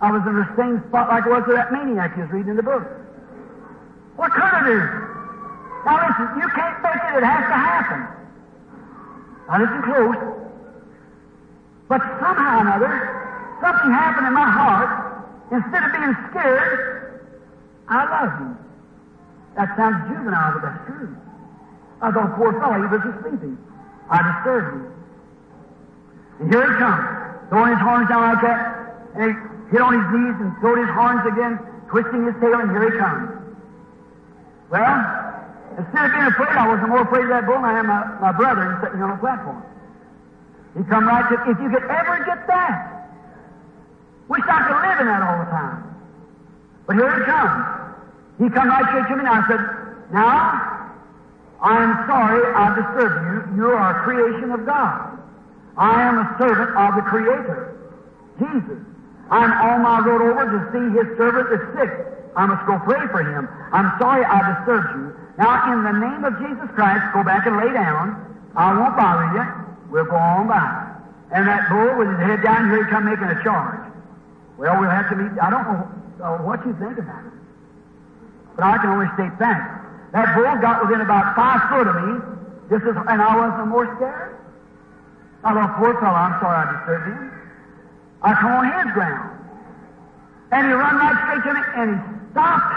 I was in the same spot like I was with that maniac you was reading in the book. What could I do? Now listen, you can't make it. It has to happen. Now listen close. But somehow or another, something happened in my heart. Instead of being scared, I loved him. That sounds juvenile, but that's true. I thought, poor fellow, he was sleeping. I disturbed him. And here he comes, throwing his horns down like that, and he hit on his knees and throwed his horns again, twisting his tail, and here he comes. Well, instead of being afraid, I wasn't more afraid of that bull than I am my, my brother sitting on the platform. He come right to, if you could ever get that, wish I could live in that all the time. But here he comes. He come right straight to me, and I said, now, I am sorry I disturbed you. You are a creation of God. I am a servant of the Creator, Jesus. I'm on my road over to see His servant is sick. I must go pray for him. I'm sorry I disturbed you. Now, in the name of Jesus Christ, go back and lay down. I won't bother you. We'll go on by. And that bull with his head down here, he come making a charge. Well, we'll have to meet. I don't know uh, what you think about it, but I can only state facts. That bull got within about five foot of me, just as, and I wasn't more scared. I thought, poor fellow, I'm sorry I disturbed him. I come on his ground. And he run right straight to me, and he stopped.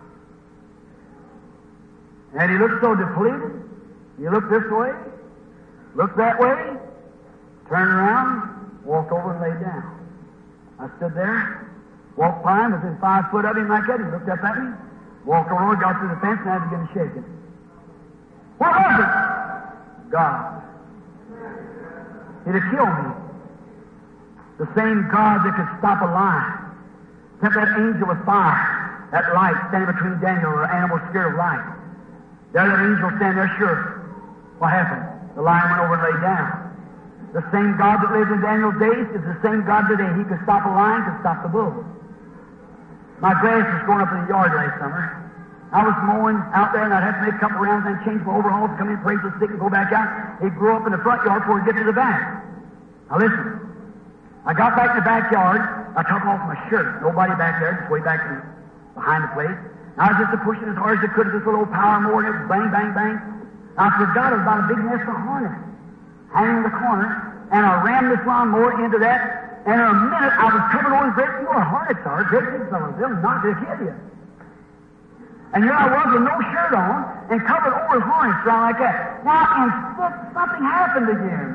And he looked so depleted. He looked this way, looked that way, turned around, walked over and laid down. I stood there, walked by him, within five foot of him like that. He looked up at me, walked over, got through the fence, and I began shaking. What was it? God. He'd have killed me. The same God that could stop a lion. Sent that angel of fire, that light standing between Daniel and the animal scared of light. There that angel standing there, sure. What happened? The lion went over and lay down. The same God that lived in Daniel's days is the same God today. He could stop a lion, could stop the bull. My grass was growing up in the yard last summer. I was mowing out there, and I'd have to make a couple rounds and change my overalls, come in, praise the stick, and go back out. It grew up in the front yard before we get to the back. Now listen. I got back in the backyard. I took off my shirt. Nobody back there, just way back in, behind the place. And I was just pushing as hard as I could at this little old power mower, and it was bang, bang, bang. I forgot it was about a big nest of hornets hanging in the corner, and I rammed this lawnmower into that, and in a minute I was covered over with great, you know what hornets are, great big fellows. They'll knock you, kill you. And here I was with no shirt on, and covered over with hornets around like that. Now, instead, something happened again.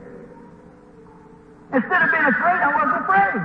Instead of being afraid, I wasn't afraid.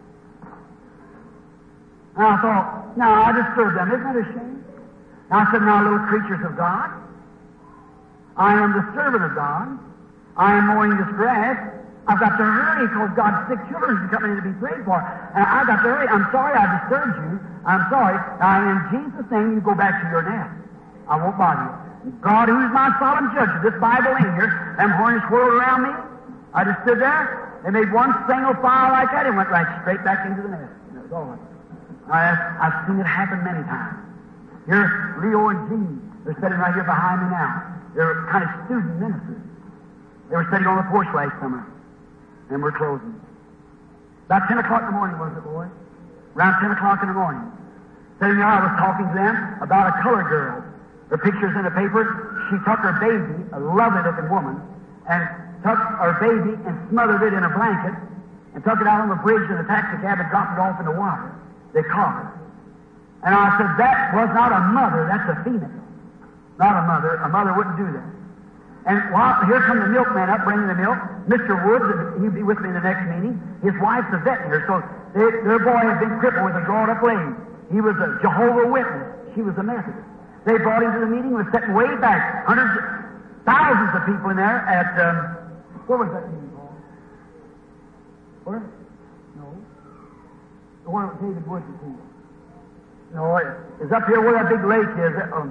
And I thought, no, I disturbed them. Isn't that a shame? Now I said, now, little creatures of God, I am the servant of God. I am mowing this grass. I've got to hurry because God's sick children are coming in to be prayed for. And I've got to hurry. I'm sorry I disturbed you. I'm sorry. Now, in Jesus' name, you go back to your nest. I won't bother you. God, who's my solemn judge of this Bible in here, them hornets whirled around me. I just stood there. They made one single fire like that and went right straight back into the nest. And it was all right. Now, I've seen it happen many times. Here, Leo and Jean, they're sitting right here behind me now. They're kind of student ministers. They were sitting on the porch last summer, and we're closing. About ten o'clock in the morning, was it, boy? Around ten o'clock in the morning. Sitting there, I was talking to them about a colored girl. Her picture's in the paper. She took her baby, a lovely-looking woman, and took her baby and smothered it in a blanket, and took it out on the bridge in a taxi cab and dropped it off in the water. They caught her. And I said, that was not a mother, that's a female. Not a mother. A mother wouldn't do that. And while, here come the milkman up bringing the milk. Mister Woods, he'll be with me in the next meeting. His wife's a veterinary, so they, their boy had been crippled with a drawn-up leg. He was a Jehovah's Witness. She was a Methodist. They brought him to the meeting. Was sitting way back. Hundreds, thousands of people in there at, um, where was that meeting, Paul? Where? No. The one that David Woods is here. No, it's up here where that big lake is. Um,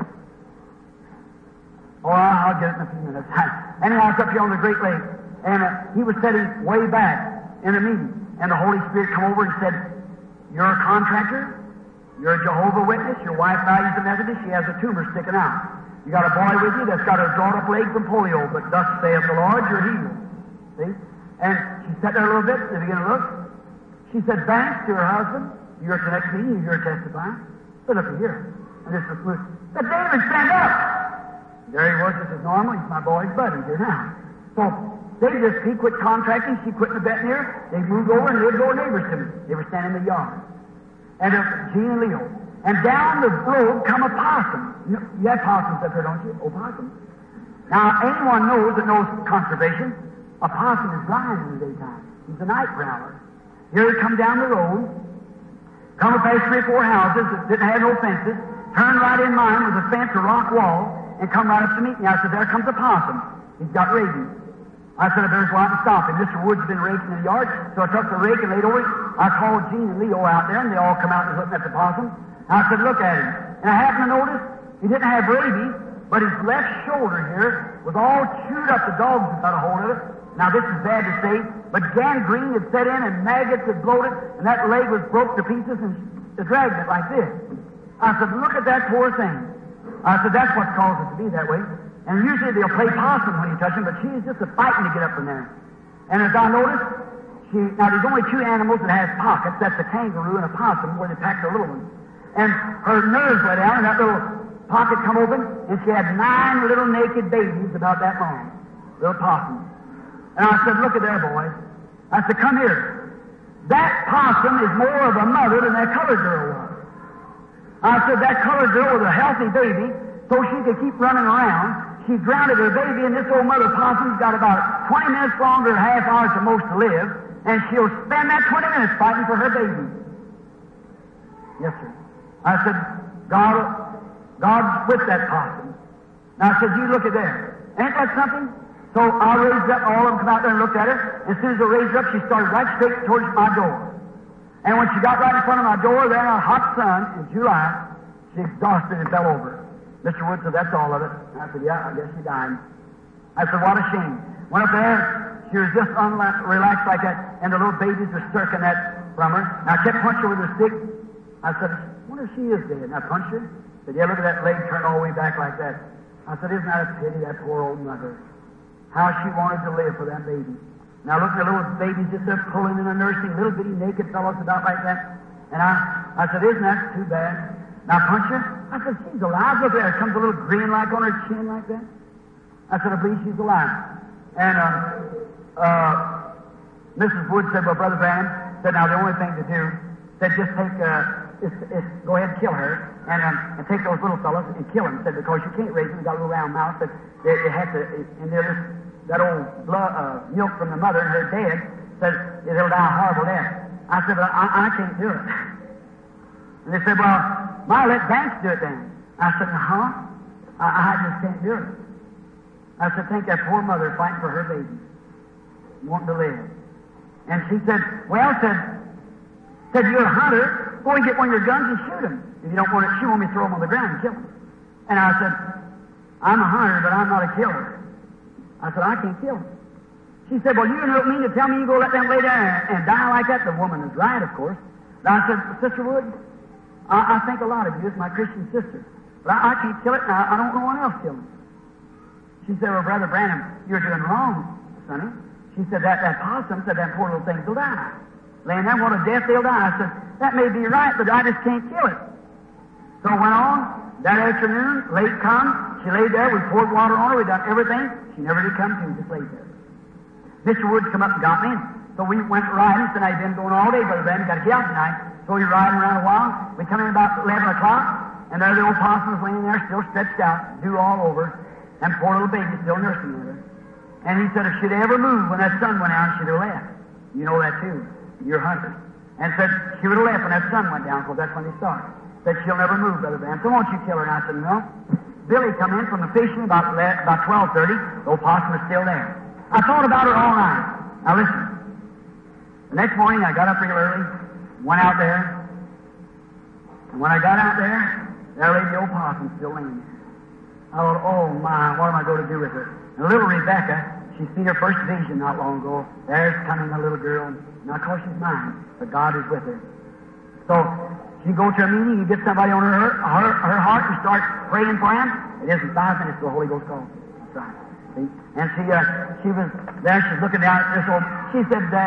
oh, I'll get it in a few minutes. Anyhow, it's up here on the Great Lake. And uh, he was sitting way back in a meeting. And the Holy Spirit come over and said, you're a contractor? You're a Jehovah's Witness? Your wife values the Methodist? She has a tumor sticking out. You got a boy with you that's got a drawn-up leg from polio, but thus saith the Lord, you're healed. See? And she sat there a little bit, and began to look. She said, Vance, to her husband, you're at the next meeting, you're testifying. So look at here. And this was Ruth. Said, David, stand up. There he was, just as normal. He's my boy's buddy here now. So they just, he quit contracting, she quit in the veterinary. They moved over and lived over neighbors to me. They were standing in the yard. And uh, Gene and Leo. And down the road come a possum. You, know, you have possums up here, don't you? Opossums. Now, anyone knows that knows conservation, a possum is blind in the daytime. He's a night prowler. Here he come down the road, come past three or four houses that didn't have no fences, turned right in mine with a fence or rock wall, and come right up to meet me. I said, there comes a possum. He's got rabies. I said, I better go out and stop him. Mister Woods had been raking in the yard, so I took the rake and laid over it. I called Gene and Leo out there, and they all come out and was looking at the possum. I said, look at him. And I happened to notice he didn't have rabies, but his left shoulder here was all chewed up. The dogs had got a hold of it. Now, this is bad to say, but gangrene had set in and maggots had bloated, and that leg was broke to pieces and dragged it like this. I said, look at that poor thing. I said, that's what caused it to be that way. And usually they'll play possum when you touch him, but she's just a fighting to get up from there. And as I noticed, she, now there's only two animals that has pockets. That's a kangaroo and a possum, where they pack their little ones. And her nerves went down, and that little pocket come open, and she had nine little naked babies about that long. Little possums. And I said, look at there, boys. I said, come here. That possum is more of a mother than that colored girl was. I said, that colored girl was a healthy baby, so she could keep running around. She grounded her baby, and this old mother possum's got about twenty minutes longer, half hours at most to live, and she'll spend that twenty minutes fighting for her baby. Yes, sir. I said, God, God's with that possum. Now, I said, you look at there. Ain't that something? So I raised up, all of them come out there and looked at her. As soon as I raised her up, she started right straight towards my door. And when she got right in front of my door, there in a hot sun in July, she exhausted and fell over. Mister Wood said, that's all of it. I said, yeah, I guess she died. I said, what a shame. Went up there, she was just unla- relaxed like that, and the little babies were circling that from her. And I kept punching her with a stick. I said, I wonder if she is dead. And I punched her. I said, yeah, look at that leg turned all the way back like that. I said, isn't that a pity, that poor old mother? How she wanted to live for that baby. Now look at the little babies just there pulling in a nursing, little bitty naked fellows about like that. And I, I said, isn't that too bad? Now punch her. I said, she's alive. Look there. Comes a little grin like on her chin like that. I said, I believe she's alive. And uh, uh, Missus Wood said, well, Brother Branham said, now the only thing to do, said just take, uh, is, is go ahead and kill her, and, um, and take those little fellows and kill them. Said, because you can't raise them. They got a little round mouth, but they, they have to, and they're just, that old blood, uh, milk from the mother, and they're dead, said it'll die a horrible death. I said, but I, I can't do it. And they said, well, my, let Vance do it then. I said, huh? I, I just can't do it. I said, think that poor mother fighting for her baby, wanting to live. And she said, well, said, said, you're a hunter, go and get one of your guns and shoot him. If you don't want it, she want me to throw him on the ground and kill him. And I said, I'm a hunter, but I'm not a killer. I said, I can't kill him. She said, well, you don't mean to tell me you go let them lay down and, and die like that? The woman is right, of course. And I said, Sister Wood, I, I think a lot of you. It's my Christian sister. But I, I can't kill it, and I, I don't know one else kill him. She said, well, Brother Branham, you're doing wrong, sonny. She said, that, that possum said that poor little thing will die. Laying there, what a death they'll die. I said, that may be right, but I just can't kill it. So I went on. That afternoon, late come, she laid there. We poured water on her. We done everything. She never did come to. Just laid there. Mister Woods come up and got me. So we went riding. Said, I've been going all day, Brother Branham. Got to get out tonight. So we were riding around a while. We come in about eleven o'clock, and there the old possum was laying there, still stretched out, dew all over, and poor little baby still nursing her. And he said, if she'd ever moved when that sun went out, she'd have left. You know that too. You're hunters. And said she would have left when that sun went down, because that's when they start. Said she'll never move, Brother Branham. So won't you kill her? And I said, no. Billy come in from the fishing about about twelve thirty. The old possum was still there. I thought about her all night. Now listen. The next morning I got up real early, went out there, and when I got out there, there lay the old possum still laying there. I thought, oh my, what am I going to do with her? And little Rebecca, she's seen her first vision not long ago. There's coming a little girl. Now, of course, she's mine, but God is with her. So she go to a meeting, you get somebody on her, her, her heart and start praying for him. It isn't five minutes till the Holy Ghost calls. That's right. See? And she, uh, she was there, she's looking down at this old, she said, Daddy,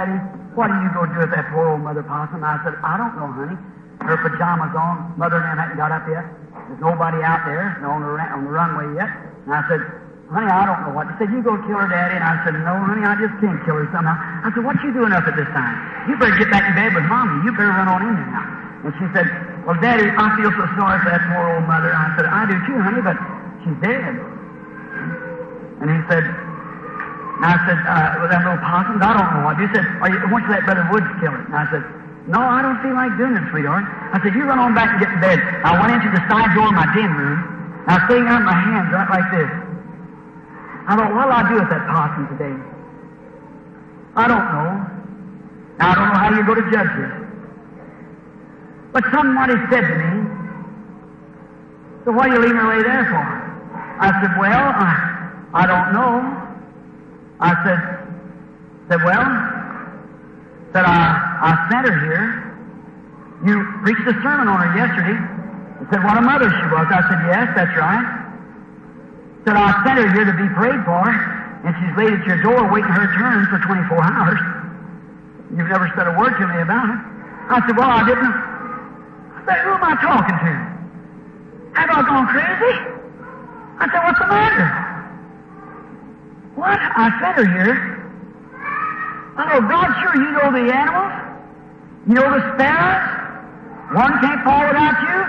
what are you going to do with that poor old Mother Possum? I said, I don't know, honey. Her pajamas on. Mother and them hadn't got up yet. There's nobody out there on the, on the runway yet. And I said, honey, I don't know what. She said, you go kill her, Daddy. And I said, no, honey, I just can't kill her somehow. I said, what you doing up at this time? You better get back in bed with Mommy. You better run on in there now. And she said, well, Daddy, I feel so sorry for that poor old mother. And I said, I do too, honey, but she's dead. And he said, and I said, uh, with them little possums, I don't know what. He said, are you, why don't you let Brother Woods kill it? And I said, no, I don't feel like doing it, sweetheart. I said, you run on back and get in bed. I went into the side door of my den room. And I was sitting out my hands right like this. I thought, what'll I do with that possum today? I don't know. Now, I don't know how you're going to judge this. But somebody said to me, so what are you leaving her lay there for? I said, well, I, I don't know. I said, said, well, said, I, I sent her here. You preached a sermon on her yesterday. He said, what a mother she was. I said, yes, that's right. Said, I sent her here to be prayed for, and she's laid at your door waiting her turn for twenty-four hours. You've never said a word to me about it. I said, well, I didn't. I said, who am I talking to? Have I gone crazy? I said, what's the matter? What? I sent her here. Oh, God, sure, you know the animals. You know the sparrows. One can't fall without you.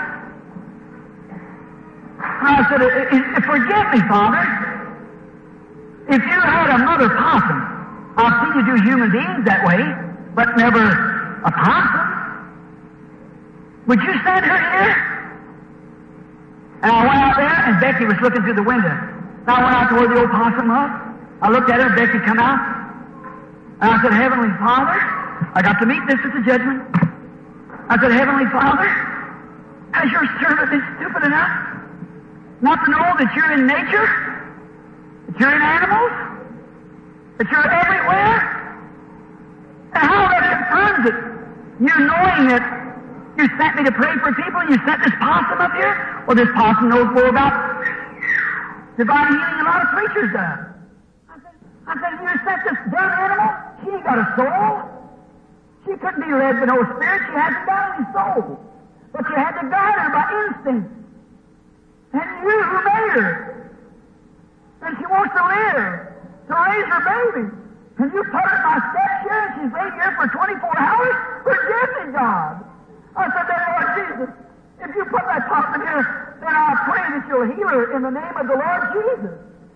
I said, forgive me, Father. If you had a mother possum, I've seen you do human beings that way, but never a possum. Would you send her here? And I went out there, and Becky was looking through the window. And I went out to where the old possum was. I looked at her, and Becky come out. And I said, Heavenly Father, I got to meet this at the judgment. I said, Heavenly Father, has your servant been stupid enough not to know that you're in nature, that you're in animals, that you're everywhere? And how that confirms it? You knowing that you sent me to pray for people, and you sent this possum up here? Well, this possum knows more about divine healing than a lot of preachers does. I said, I said, you sent this dumb animal? She ain't got a soul. She couldn't be led by no spirit. She hasn't got any soul. But you had to guide her by instinct. And you who made her. And she wants to live, to raise her baby. And you put her in my steps here, and she's laid here for twenty-four hours? Forgive me, God. I said, then, Lord Jesus, if you put that possum here, then I pray that you'll heal her in the name of the Lord Jesus.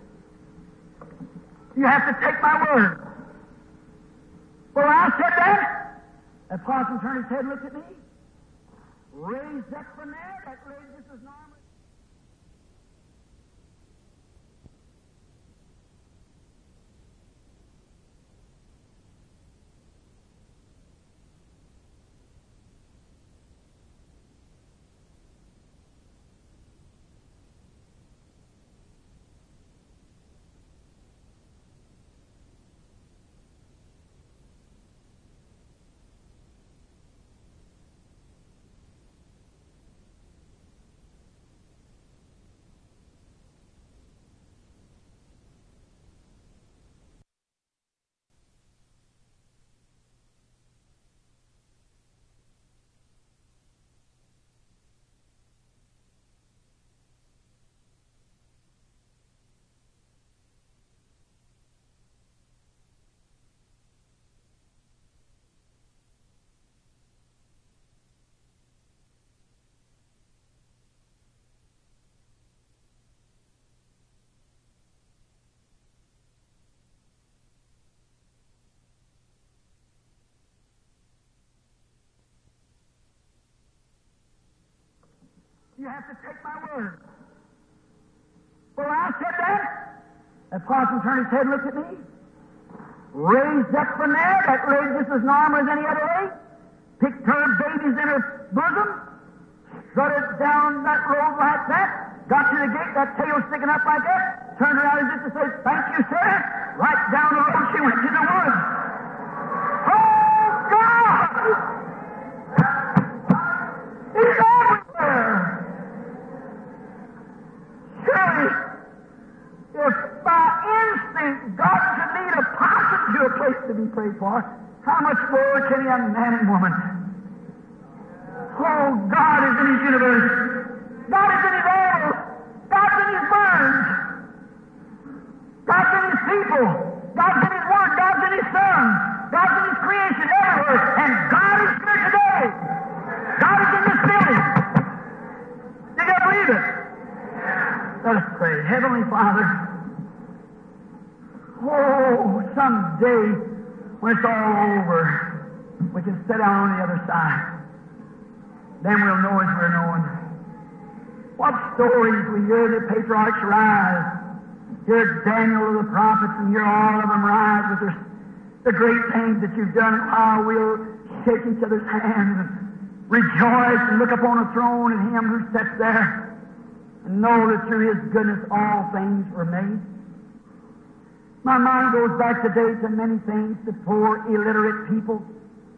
You have to take my word. Well, I said that. That possum turned his head and looked at me. Raised up from there, that lady just as normal. You have to take my word. Well, I said that. That possum turned his head and looked at me. Raised up from there, that lady just as normal as any other lady. Picked her babies in her bosom. Strutted down that road like that. Got to the gate, that tail sticking up like that. Turned around as if to say, thank you, sir. Right down the road she went to the woods. Oh, God! He's everywhere. Surely, if by instinct God should lead a possum to a place to be prayed for, How much more can a man and woman? Oh, God is in His universe. God is in His animals. God's in His birds. God's in His people. God's in His Word. God's in His Son. God's in His creation everywhere. And God is here today. God is in this building. You got to believe it. Let us pray. Heavenly Father, oh, someday when it's all over, we can sit down on the other side. Then we'll know as we're knowing. What stories we hear the patriarchs rise. Hear Daniel of the prophets and hear all of them rise with their, the great things that you've done. How we'll shake each other's hands and rejoice and look upon a throne and Him who sits there and know that through His goodness all things were made. My mind goes back today to many things, to poor, illiterate people.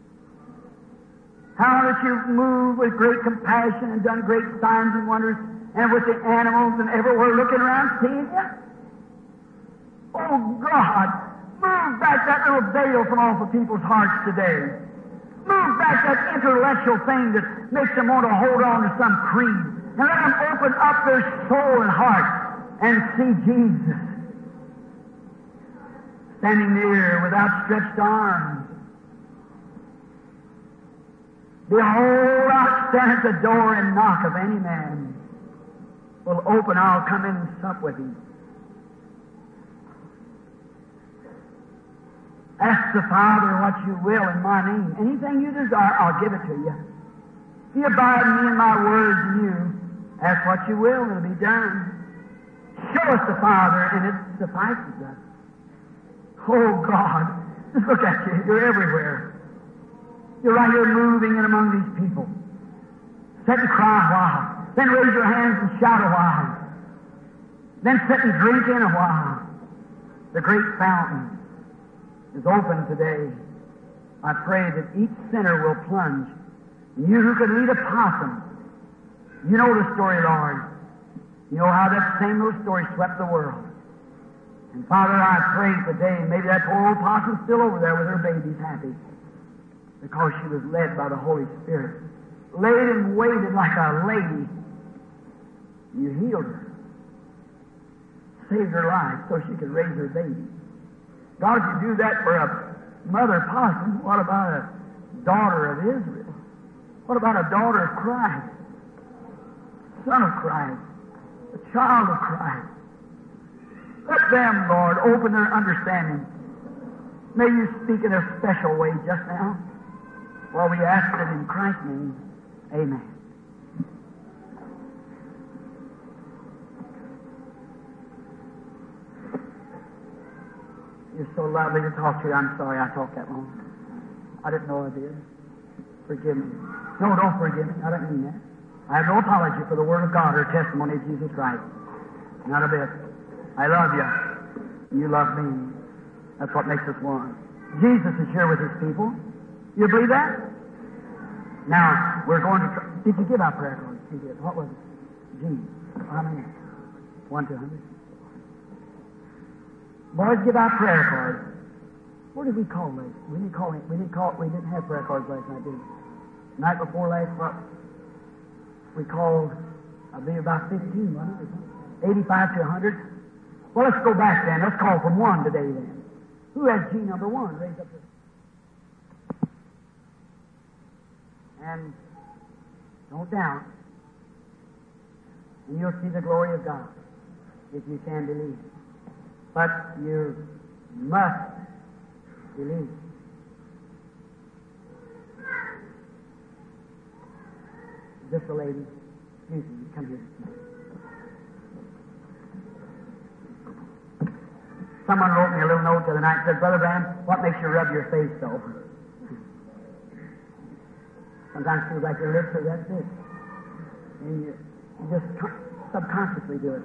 How that you've moved with great compassion and done great signs and wonders, and with the animals and everywhere looking around, seeing you. Oh, God, move back that little veil from off of people's hearts today. Move back that intellectual thing that makes them want to hold on to some creed. And let them open up their soul and heart and see Jesus standing near with outstretched arms. Behold, I'll stand at the door and knock. If any man will open, I'll come in and sup with him. Ask the Father what you will in my name. Anything you desire, I'll give it to you. If you abide in me and my words in you, ask what you will, and it'll be done. Show us the Father, and it suffices us. Oh, God, just look at you. You're everywhere. You're right here moving in among these people. Sit and cry a while. Then raise your hands and shout a while. Then sit and drink in a while. The great fountain is open today. I pray that each sinner will plunge. You who could lead a possum, you know the story, Lord. You know how that same little story swept the world. And Father, I pray today, maybe that poor old possum's still over there with her babies happy, because she was led by the Holy Spirit. Laid and waited like a lady. You healed her. Saved her life so she could raise her baby. God, if you do that for a mother possum, what about a daughter of Israel? What about a daughter of Christ? Son of Christ? A child of Christ? Let them, Lord, open their understanding. May you speak in a special way just now. Well, we ask it in Christ's name. Amen. You're so lovely to talk to you. I'm sorry I talked that long. I didn't know I did. Forgive me. No, don't forgive me. I don't mean that. I have no apology for the Word of God or testimony of Jesus Christ. Not a bit. I love you. And you love me. That's what makes us one. Jesus is here with His people. You believe that? Now, we're going to try. Did you give out prayer cards? You did. What was it? G. How many? One, two hundred. Boys, give out prayer cards. Where did we call last? We didn't call. We didn't call. We didn't have prayer cards last night, did we? Night before last, what? We called. I believe about fifteen, wasn't it? Eighty-five to a hundred. Well, let's go back then. Let's call from one today then. Who has G number one? Raise up your. And don't doubt. And you'll see the glory of God if you can believe. But you must believe. Is this the lady? Excuse me, come here. Someone wrote me a little note the other night and said, Brother Branham, what makes you rub your face so? Sometimes it feels like your lips are that big. And you, you just subconsciously do it.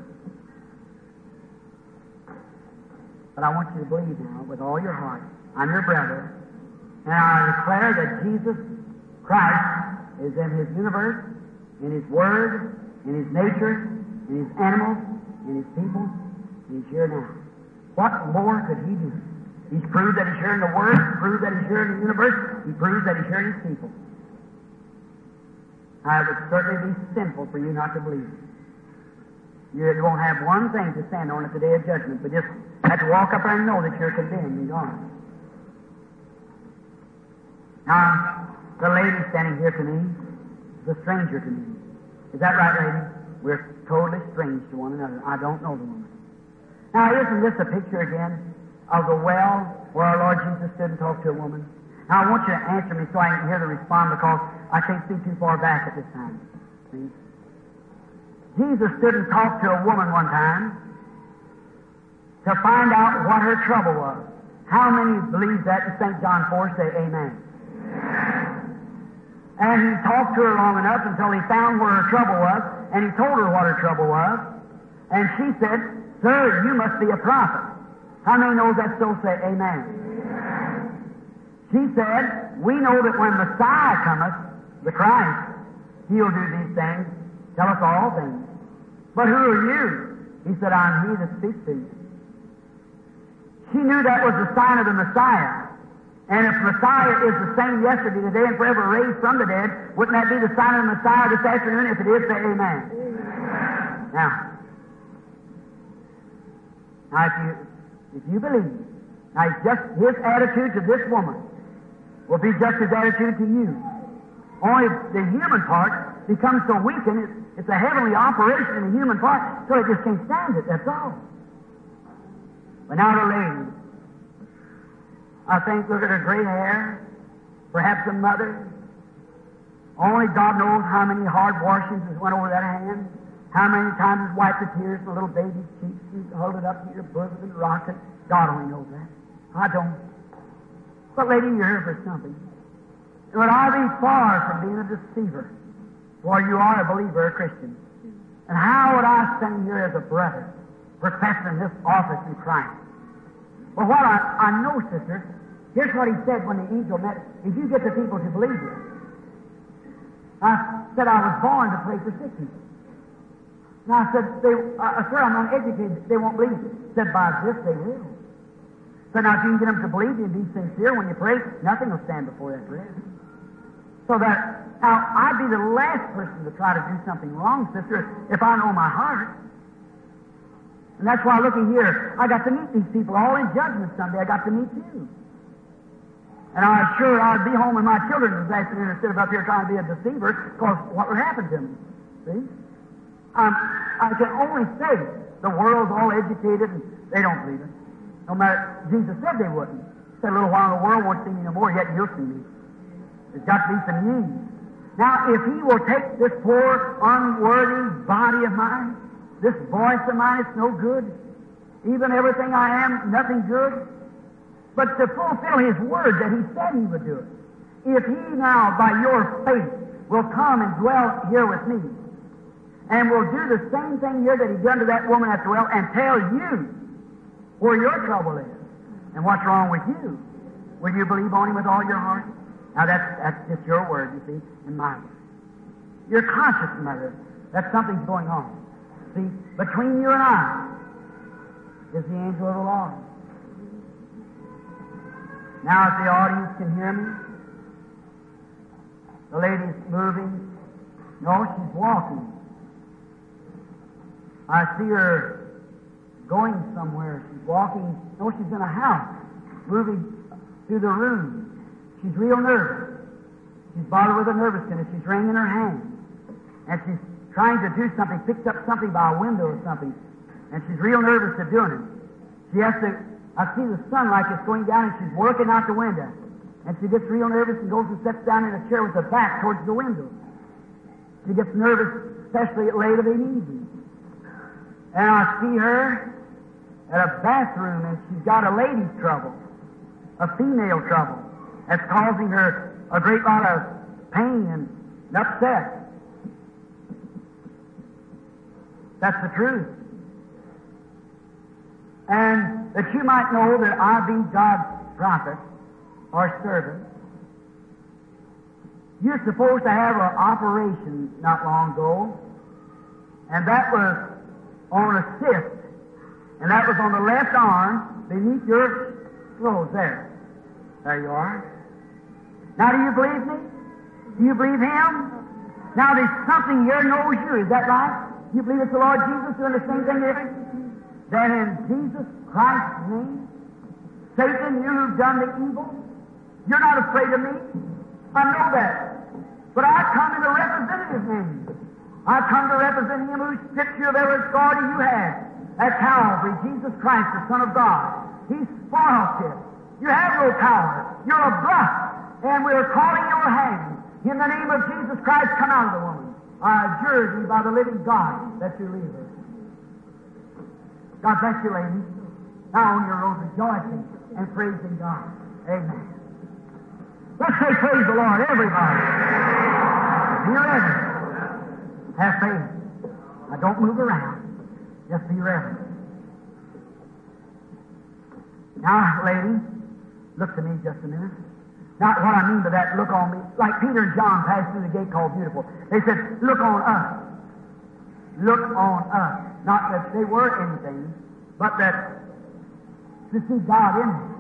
But I want you to believe now with all your heart. I'm your brother. And I declare that Jesus Christ is in His universe, in His Word, in His nature, in His animals, in His people. He's here now. What more could He do? He's proved that He's here in the Word. He's proved that He's here in the universe. He proves that He's here in His people. Now, it would certainly be sinful for you not to believe it. You won't have one thing to stand on at the day of judgment, but just have to walk up there and know that you're condemned and gone. Now, the lady standing here to me is a stranger to me. Is that right, lady? We're totally strange to one another. I don't know the woman. Now, isn't this a picture again of the well where our Lord Jesus stood and talked to a woman? Now, I want you to answer me so I can hear the response, because I can't see too far back at this time. See? Jesus stood and talked to a woman one time to find out what her trouble was. How many believe that in Saint John four? Say amen. And he talked to her long enough until he found where her trouble was, and he told her what her trouble was. And she said, "Sir, you must be a prophet." How many knows that so? Say amen. She said, "We know that when Messiah cometh, the Christ, He'll do these things, tell us all things. But who are you?" He said, "I'm He that speaks to you." She knew that was the sign of the Messiah. And if Messiah is the same yesterday, today, and forever, raised from the dead, wouldn't that be the sign of the Messiah this afternoon? If it is, say amen. Amen. Now, now if you if you believe, now just his attitude to this woman will be just his attitude to you. Only the human part becomes so weakened, it's, it's a heavenly operation in the human part, so it just can't stand it, that's all. But now the lady, I think, look at her gray hair, perhaps a mother. Only God knows how many hard washings has went over that hand, how many times has wiped the tears from a little baby's cheeks and held it up to your bosom and rocked it. God only knows that. I don't. But lady, you're here for something. Would I be far from being a deceiver? For you are a believer, a Christian. And how would I stand here as a brother, professing this office in Christ? Well, what I, I know, sisters, here's what he said when the angel met. If you get the people to believe you, I said I was born to pray for sick people. And I said, they, uh, sir, I'm uneducated. They won't believe you. Said, by this they will. So now if you can get them to believe you and be sincere when you pray, nothing will stand before that prayer. So that, now, I'd be the last person to try to do something wrong, sister, if I know my heart. And that's why, looking here, I got to meet these people all in judgment Sunday. I got to meet you. And I was sure I'd be home with my children this afternoon instead of up here trying to be a deceiver, because what would happen to me? See? Um, I can only say the world's all educated and they don't believe it. No matter, Jesus said they wouldn't. He said, a little while the world won't see me no more, yet you'll see me. There's got to be some need. Now, if He will take this poor, unworthy body of mine, this voice of mine, it's no good. Even everything I am, nothing good. But to fulfill His word that He said He would do it. If He now, by your faith, will come and dwell here with me, and will do the same thing here that He done to that woman at the well, and tell you where your trouble is and what's wrong with you, will you believe on Him with all your heart? Now that's that's just your word, you see, and mine. You're conscious, mother, that something's going on. See, between you and I is the angel of the Lord. Now, if the audience can hear me, the lady's moving. No, she's walking. I see her going somewhere. She's walking. No, she's in a house, moving through the room. She's real nervous. She's bothered with a nervousness. She's wringing her hands. And she's trying to do something, picked up something by a window or something. And she's real nervous to doing it. She has to, I see the sunlight is going down and she's working out the window. And she gets real nervous and goes and sits down in a chair with her back towards the window. She gets nervous, especially at late of the evening. And I see her at a bathroom and she's got a lady's trouble, a female trouble, that's causing her a great lot of pain and upset. That's the truth. And that you might know that I be God's prophet or servant. You're supposed to have an operation not long ago, and that was on a cyst, and that was on the left arm beneath your Rose, there. There you are. Now, do you believe me? Do you believe Him? Now, there's something here knows you. Is that right? You believe it's the Lord Jesus doing the same thing here? Then in Jesus Christ's name, Satan, you who've done the evil, you're not afraid of me. I know that. But I come in a representative name. I come to represent Him whose picture of every authority you have at Calvary, Jesus Christ, the Son of God. He spoiled it. You have no power. You're a bluff. And we're calling your hand. In the name of Jesus Christ, come out of the woman. I adjure thee by the living God that you leave her. God bless you, ladies. Now on your road, rejoicing and praising God. Amen. Let's say praise the Lord, everybody. Be ready. Have faith. Now don't move around. Just be ready. Now, lady, look to me just a minute. Now, what I mean by that, look on me. Like Peter and John passed through the gate called Beautiful. They said, look on us. Look on us. Not that they were anything, but that to see God in them.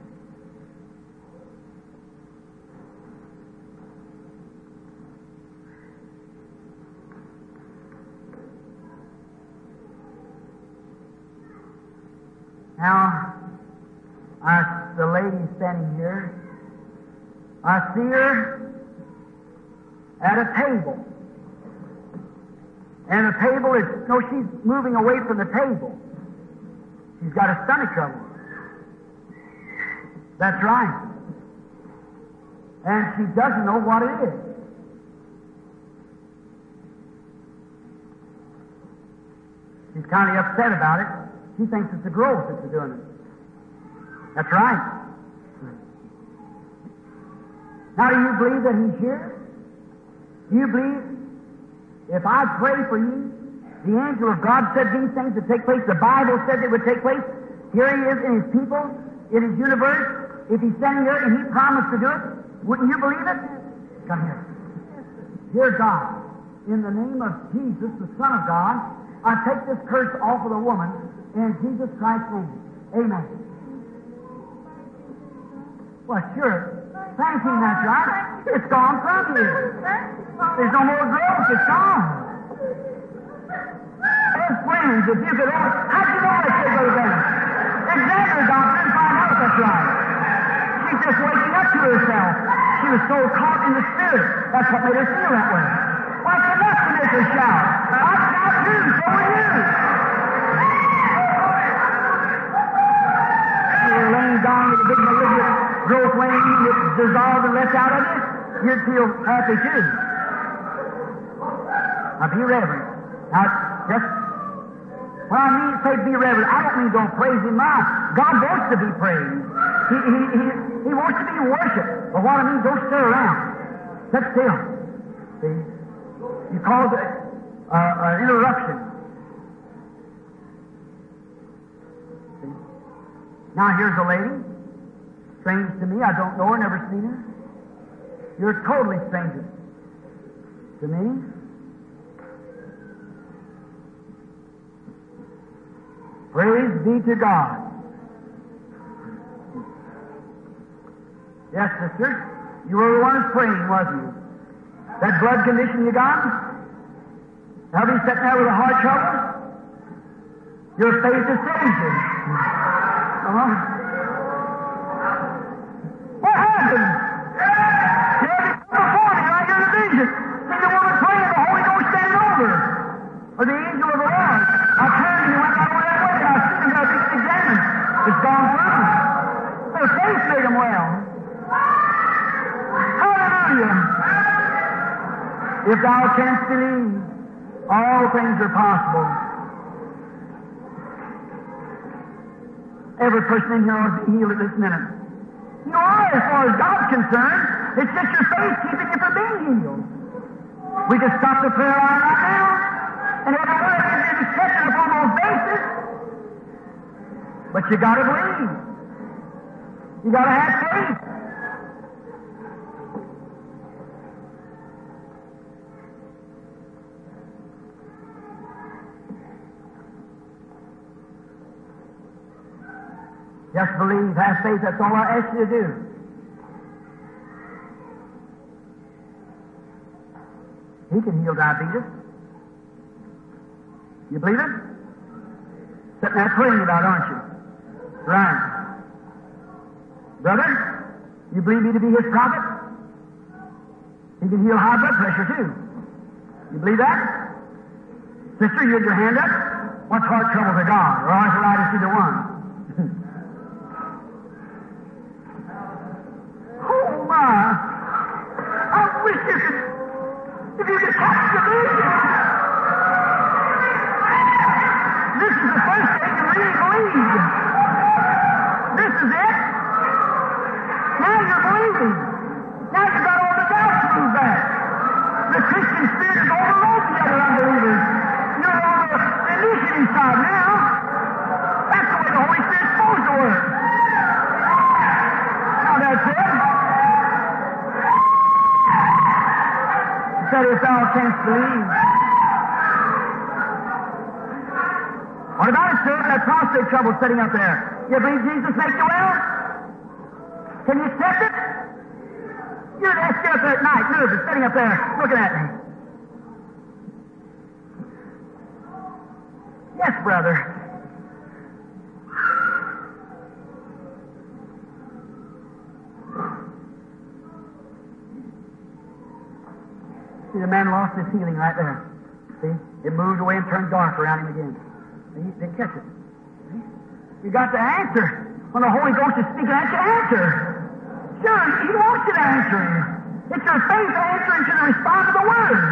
Now, I, the lady standing here, I see her at a table. And the table is, no, she's moving away from the table. She's got a stomach trouble. That's right. And she doesn't know what it is. She's kind of upset about it. She thinks it's the growth that's doing it. That's right. Now, do you believe that He's here? Do you believe if I pray for you, the angel of God said these things would take place, the Bible said they would take place, here He is in His people, in His universe, if He's standing here and He promised to do it, wouldn't you believe it? Come here. Dear God, in the name of Jesus, the Son of God, I take this curse off of the woman in Jesus Christ's name. Amen. Well, sure. Thank Him, that's right. It's gone from you. There's no more growth. It's gone. As friends, if you could ask, how'd you know that, said Brother Bennett? Examine her, doctor, and find out if that's right. She's just waking up to herself. She was so caught in the Spirit. That's what made her feel that way. Why, it's enough to make her shout. I shout too, so are you. You're laying down with a big malignant growth wing, it's dissolved and left out of it, you'd feel happy too. Now be reverent. Now, just, when I mean say be reverent, I don't mean don't praise Him. My God wants to be praised. He, he, he, he wants to be worshipped. But what I mean, don't stir around. Sit still. See? You cause it uh, an interruption. See? Now here's a lady. Strange to me. I don't know her, never seen her. You're totally stranger to me. Praise be to God. Yes, sister. You were the one who's praying, wasn't you? That blood condition you got? Now be sitting there with a heart trouble? Your faith has saved you. Uh-huh. What happened? You had to come before me right here in the vision. See the woman praying, the Holy Ghost standing over her. Or the angel of the Lord. I turned and he went right over that way, and I see him got to be examined. It's gone through. Their faith made them well. Hallelujah. If thou canst believe, all things are possible. Every person in here ought to be healed at this minute. You know, as far as God's concerned, it's just your faith keeping you from being healed. We just stop the prayer line right now, and every one of you is touching upon those bases. But you got to believe. You got to have faith. Just believe, have faith, that's all I ask you to do. He can heal diabetes. You believe it? Sitting there praying about it, aren't you? Right. Brother, you believe me to be His prophet? He can heal high blood pressure, too. You believe that? Sister, you had your hand up? What's heart trouble to God? Or arthritis, either one? Oh, my. I wish you could, if you could catch the vision. This is the first day you really believe. This is it. Now you're believing. Now you've got all the doubts moved back. The Christian spirit has overrode the other unbelievers. You're on the initiative side now. That's the way the Holy Spirit's supposed to work. Now that's it. He said, if thou canst believe. What about it, sir? That prostate trouble sitting up there. You believe Jesus makes you well? Can you accept it? You're there still up there at night, nervous, sitting up there, looking at me. Yes, brother. See, the man lost his healing right there. See? It moved away and turned dark around him again. And he didn't catch it. See? You got the answer. When the Holy Ghost is speaking at you, answer. Sure, He wants you to answer Him. It's your faith answering to the response of the Word.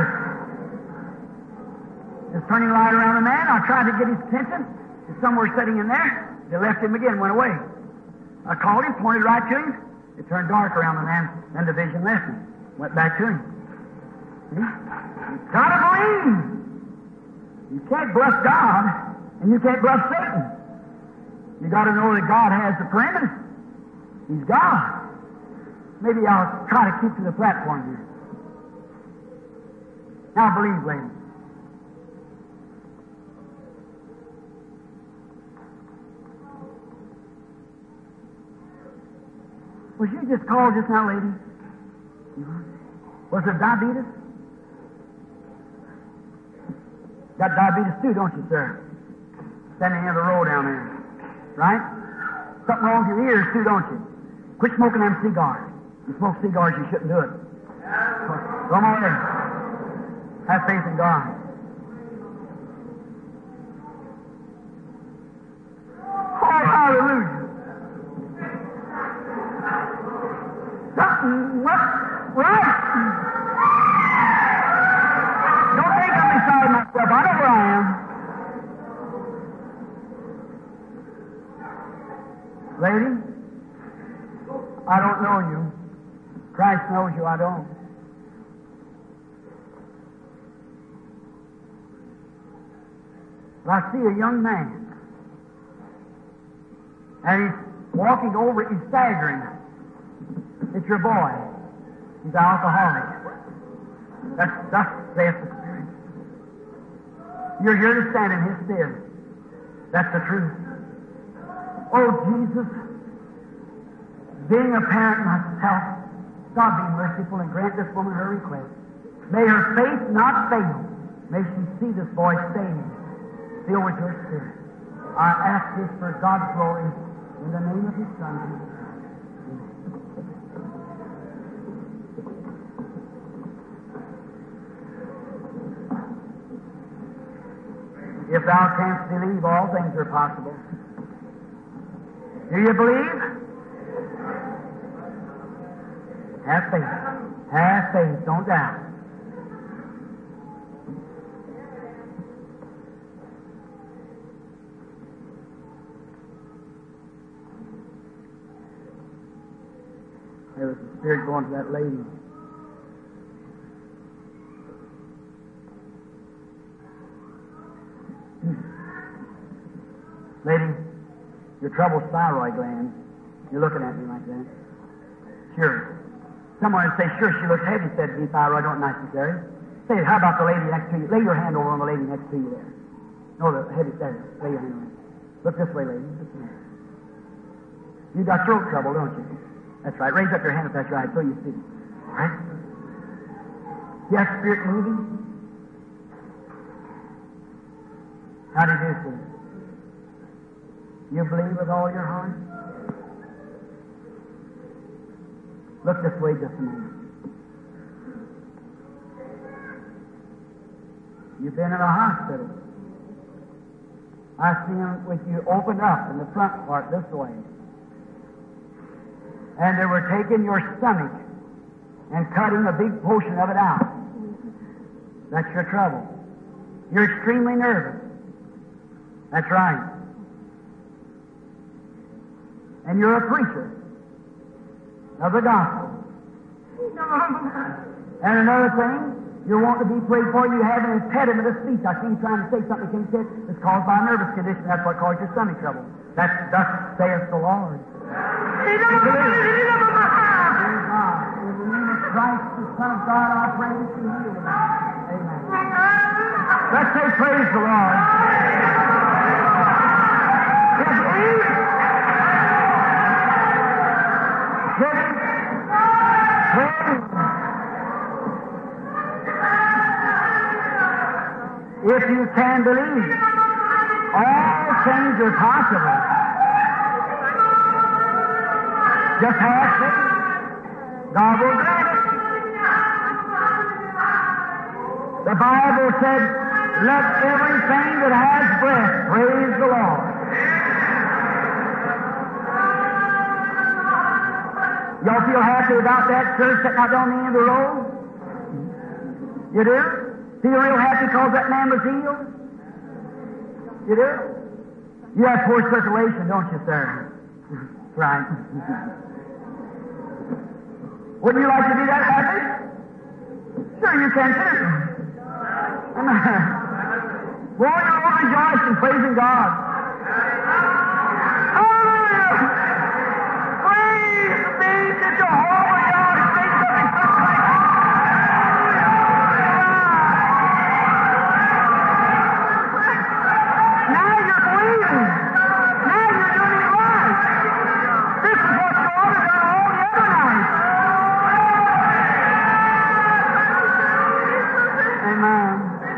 Just turning light around the man, I tried to get his attention. He's somewhere sitting in there. They left him again, went away. I called him, pointed right to him. It turned dark around the man, then the vision left him. Went back to him. See? You've got to believe. You can't bluff God, and you can't bluff Satan. You got to know that God has the preeminence. He's God. Maybe I'll try to keep to the platform here. Now believe, ladies. Was you just called just now, lady? Was it diabetes? Got diabetes too, don't you, sir? Standing near the road down there. Right? Something wrong with your ears too, don't you? Quit smoking them cigars. You smoke cigars, you shouldn't do it. Come on in. Have faith in God. Oh, hallelujah. Something, what? Right. Don't think I'm beside myself. I know where I am. Lady, I don't know you. Christ knows you, I don't. But I see a young man, and he's walking over, he's staggering. It's your boy. He's an alcoholic. That's, that's saith the Spirit. You're here to stand in His stead. That's the truth. Oh, Jesus, being a parent myself, God be merciful and grant this woman her request. May her faith not fail. May she see this boy saved, filled with your Spirit. I ask this for God's glory in the name of His Son, Jesus. If thou canst believe, all things are possible. Do you believe? Have faith. Have faith. Don't doubt. There was a spirit going to that lady. Lady, your trouble's thyroid gland. You're looking at me like that. Sure. Someone would say, sure, she looks heavy, said to me, thyroid don't necessary. Say, how about the lady next to you? Lay your hand over on the lady next to you there. No, the heavy, there. Lay your hand on her. Look this way, lady. This way. You got throat trouble, don't you? That's right. Raise up your hand if that's right, so you see. All right? Yes, spirit moving. How do you do, sir? You believe with all your heart? Look this way just a moment. You've been in a hospital. I see them with you open up in the front part this way. And they were taking your stomach and cutting a big portion of it out. That's your trouble. You're extremely nervous. That's right. And you're a preacher of the gospel. And another thing, you want to be prayed for, you have an impediment of speech. I see you trying to say something you can't say. It's caused by a nervous condition. That's what caused your stomach trouble. That's thus saith the Lord. In the name of Christ, the Son of God, I pray that you heal them. Amen. Let's say praise the Lord. If you can believe, all things are possible. Just have faith. God will grant it. The Bible said, let everything that has breath praise the Lord. Y'all feel happy about that church sitting out down the end of the road? You do? Feel real happy because that man was healed? You do? You have poor circulation, don't you, sir? Right. Wouldn't you like to do that, Baptist? Sure, you can too. Well, you're all rejoicing, praising God. Hallelujah! Praise be to Jehovah God. Say something, something like that. Now you're believing. Now you're doing it right. This is what you ought to do all the other nights. Amen.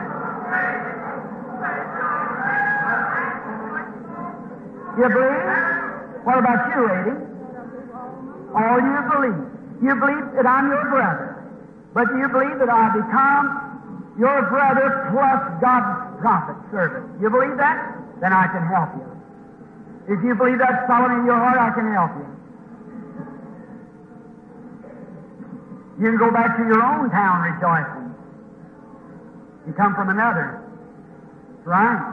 You believe? What about you, lady? All you believe. You believe that I'm your brother. But you believe that I become your brother plus God's prophet servant. You believe that? Then I can help you. If you believe that's solid in your heart, I can help you. You can go back to your own town rejoicing. You come from another. Right?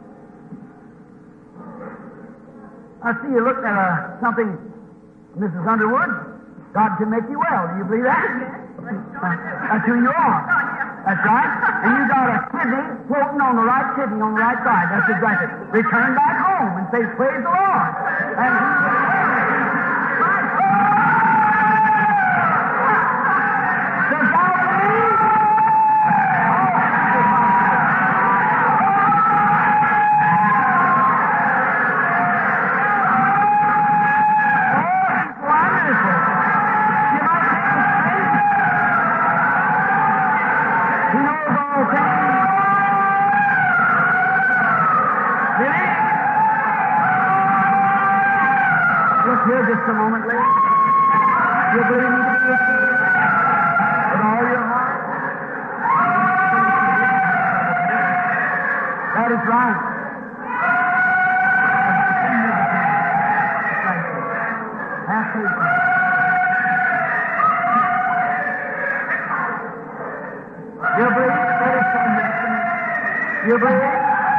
I see you looked at uh, something, Missus Underwood. God can make you well. Do you believe that? That's who you are. That's right. And you got a kidney floating on the right kidney on the right side. That's exactly it. Return back home and say, praise the Lord. And does God believe? Just a moment later. You believe me to be with you with all your heart? That is right. Have faith. You believe? That is something. You believe?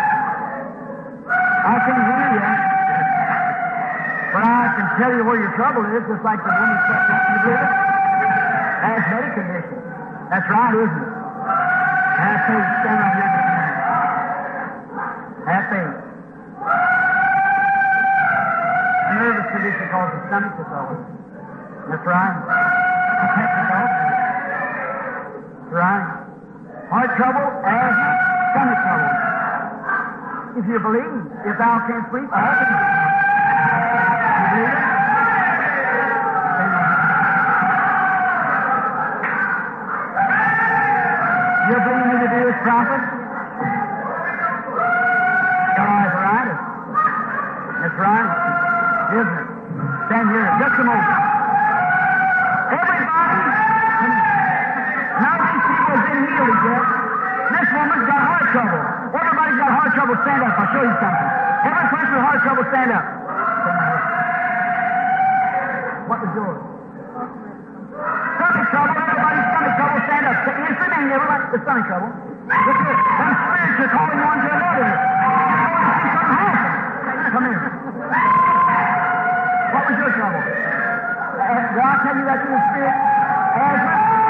I can hear you. But I can tell you where your trouble is, just like the woman said. You believe it? Asthmatic condition. That's right, isn't it? Have faith. Stand up here. Have faith. A nervous condition causes stomach trouble. That's right. That's right. Heart trouble, asthma, stomach trouble. If you believe, if thou canst sleep, all things are believe it? stand up. What was yours? Stomach trouble. Everybody's stomach trouble. Stand up. Yes, remain. Everybody, the stomach trouble. Look here. Some spirits are calling one to another. Something happened. Come here. What was your trouble? Uh, did I tell you that you were spirit? Asthma?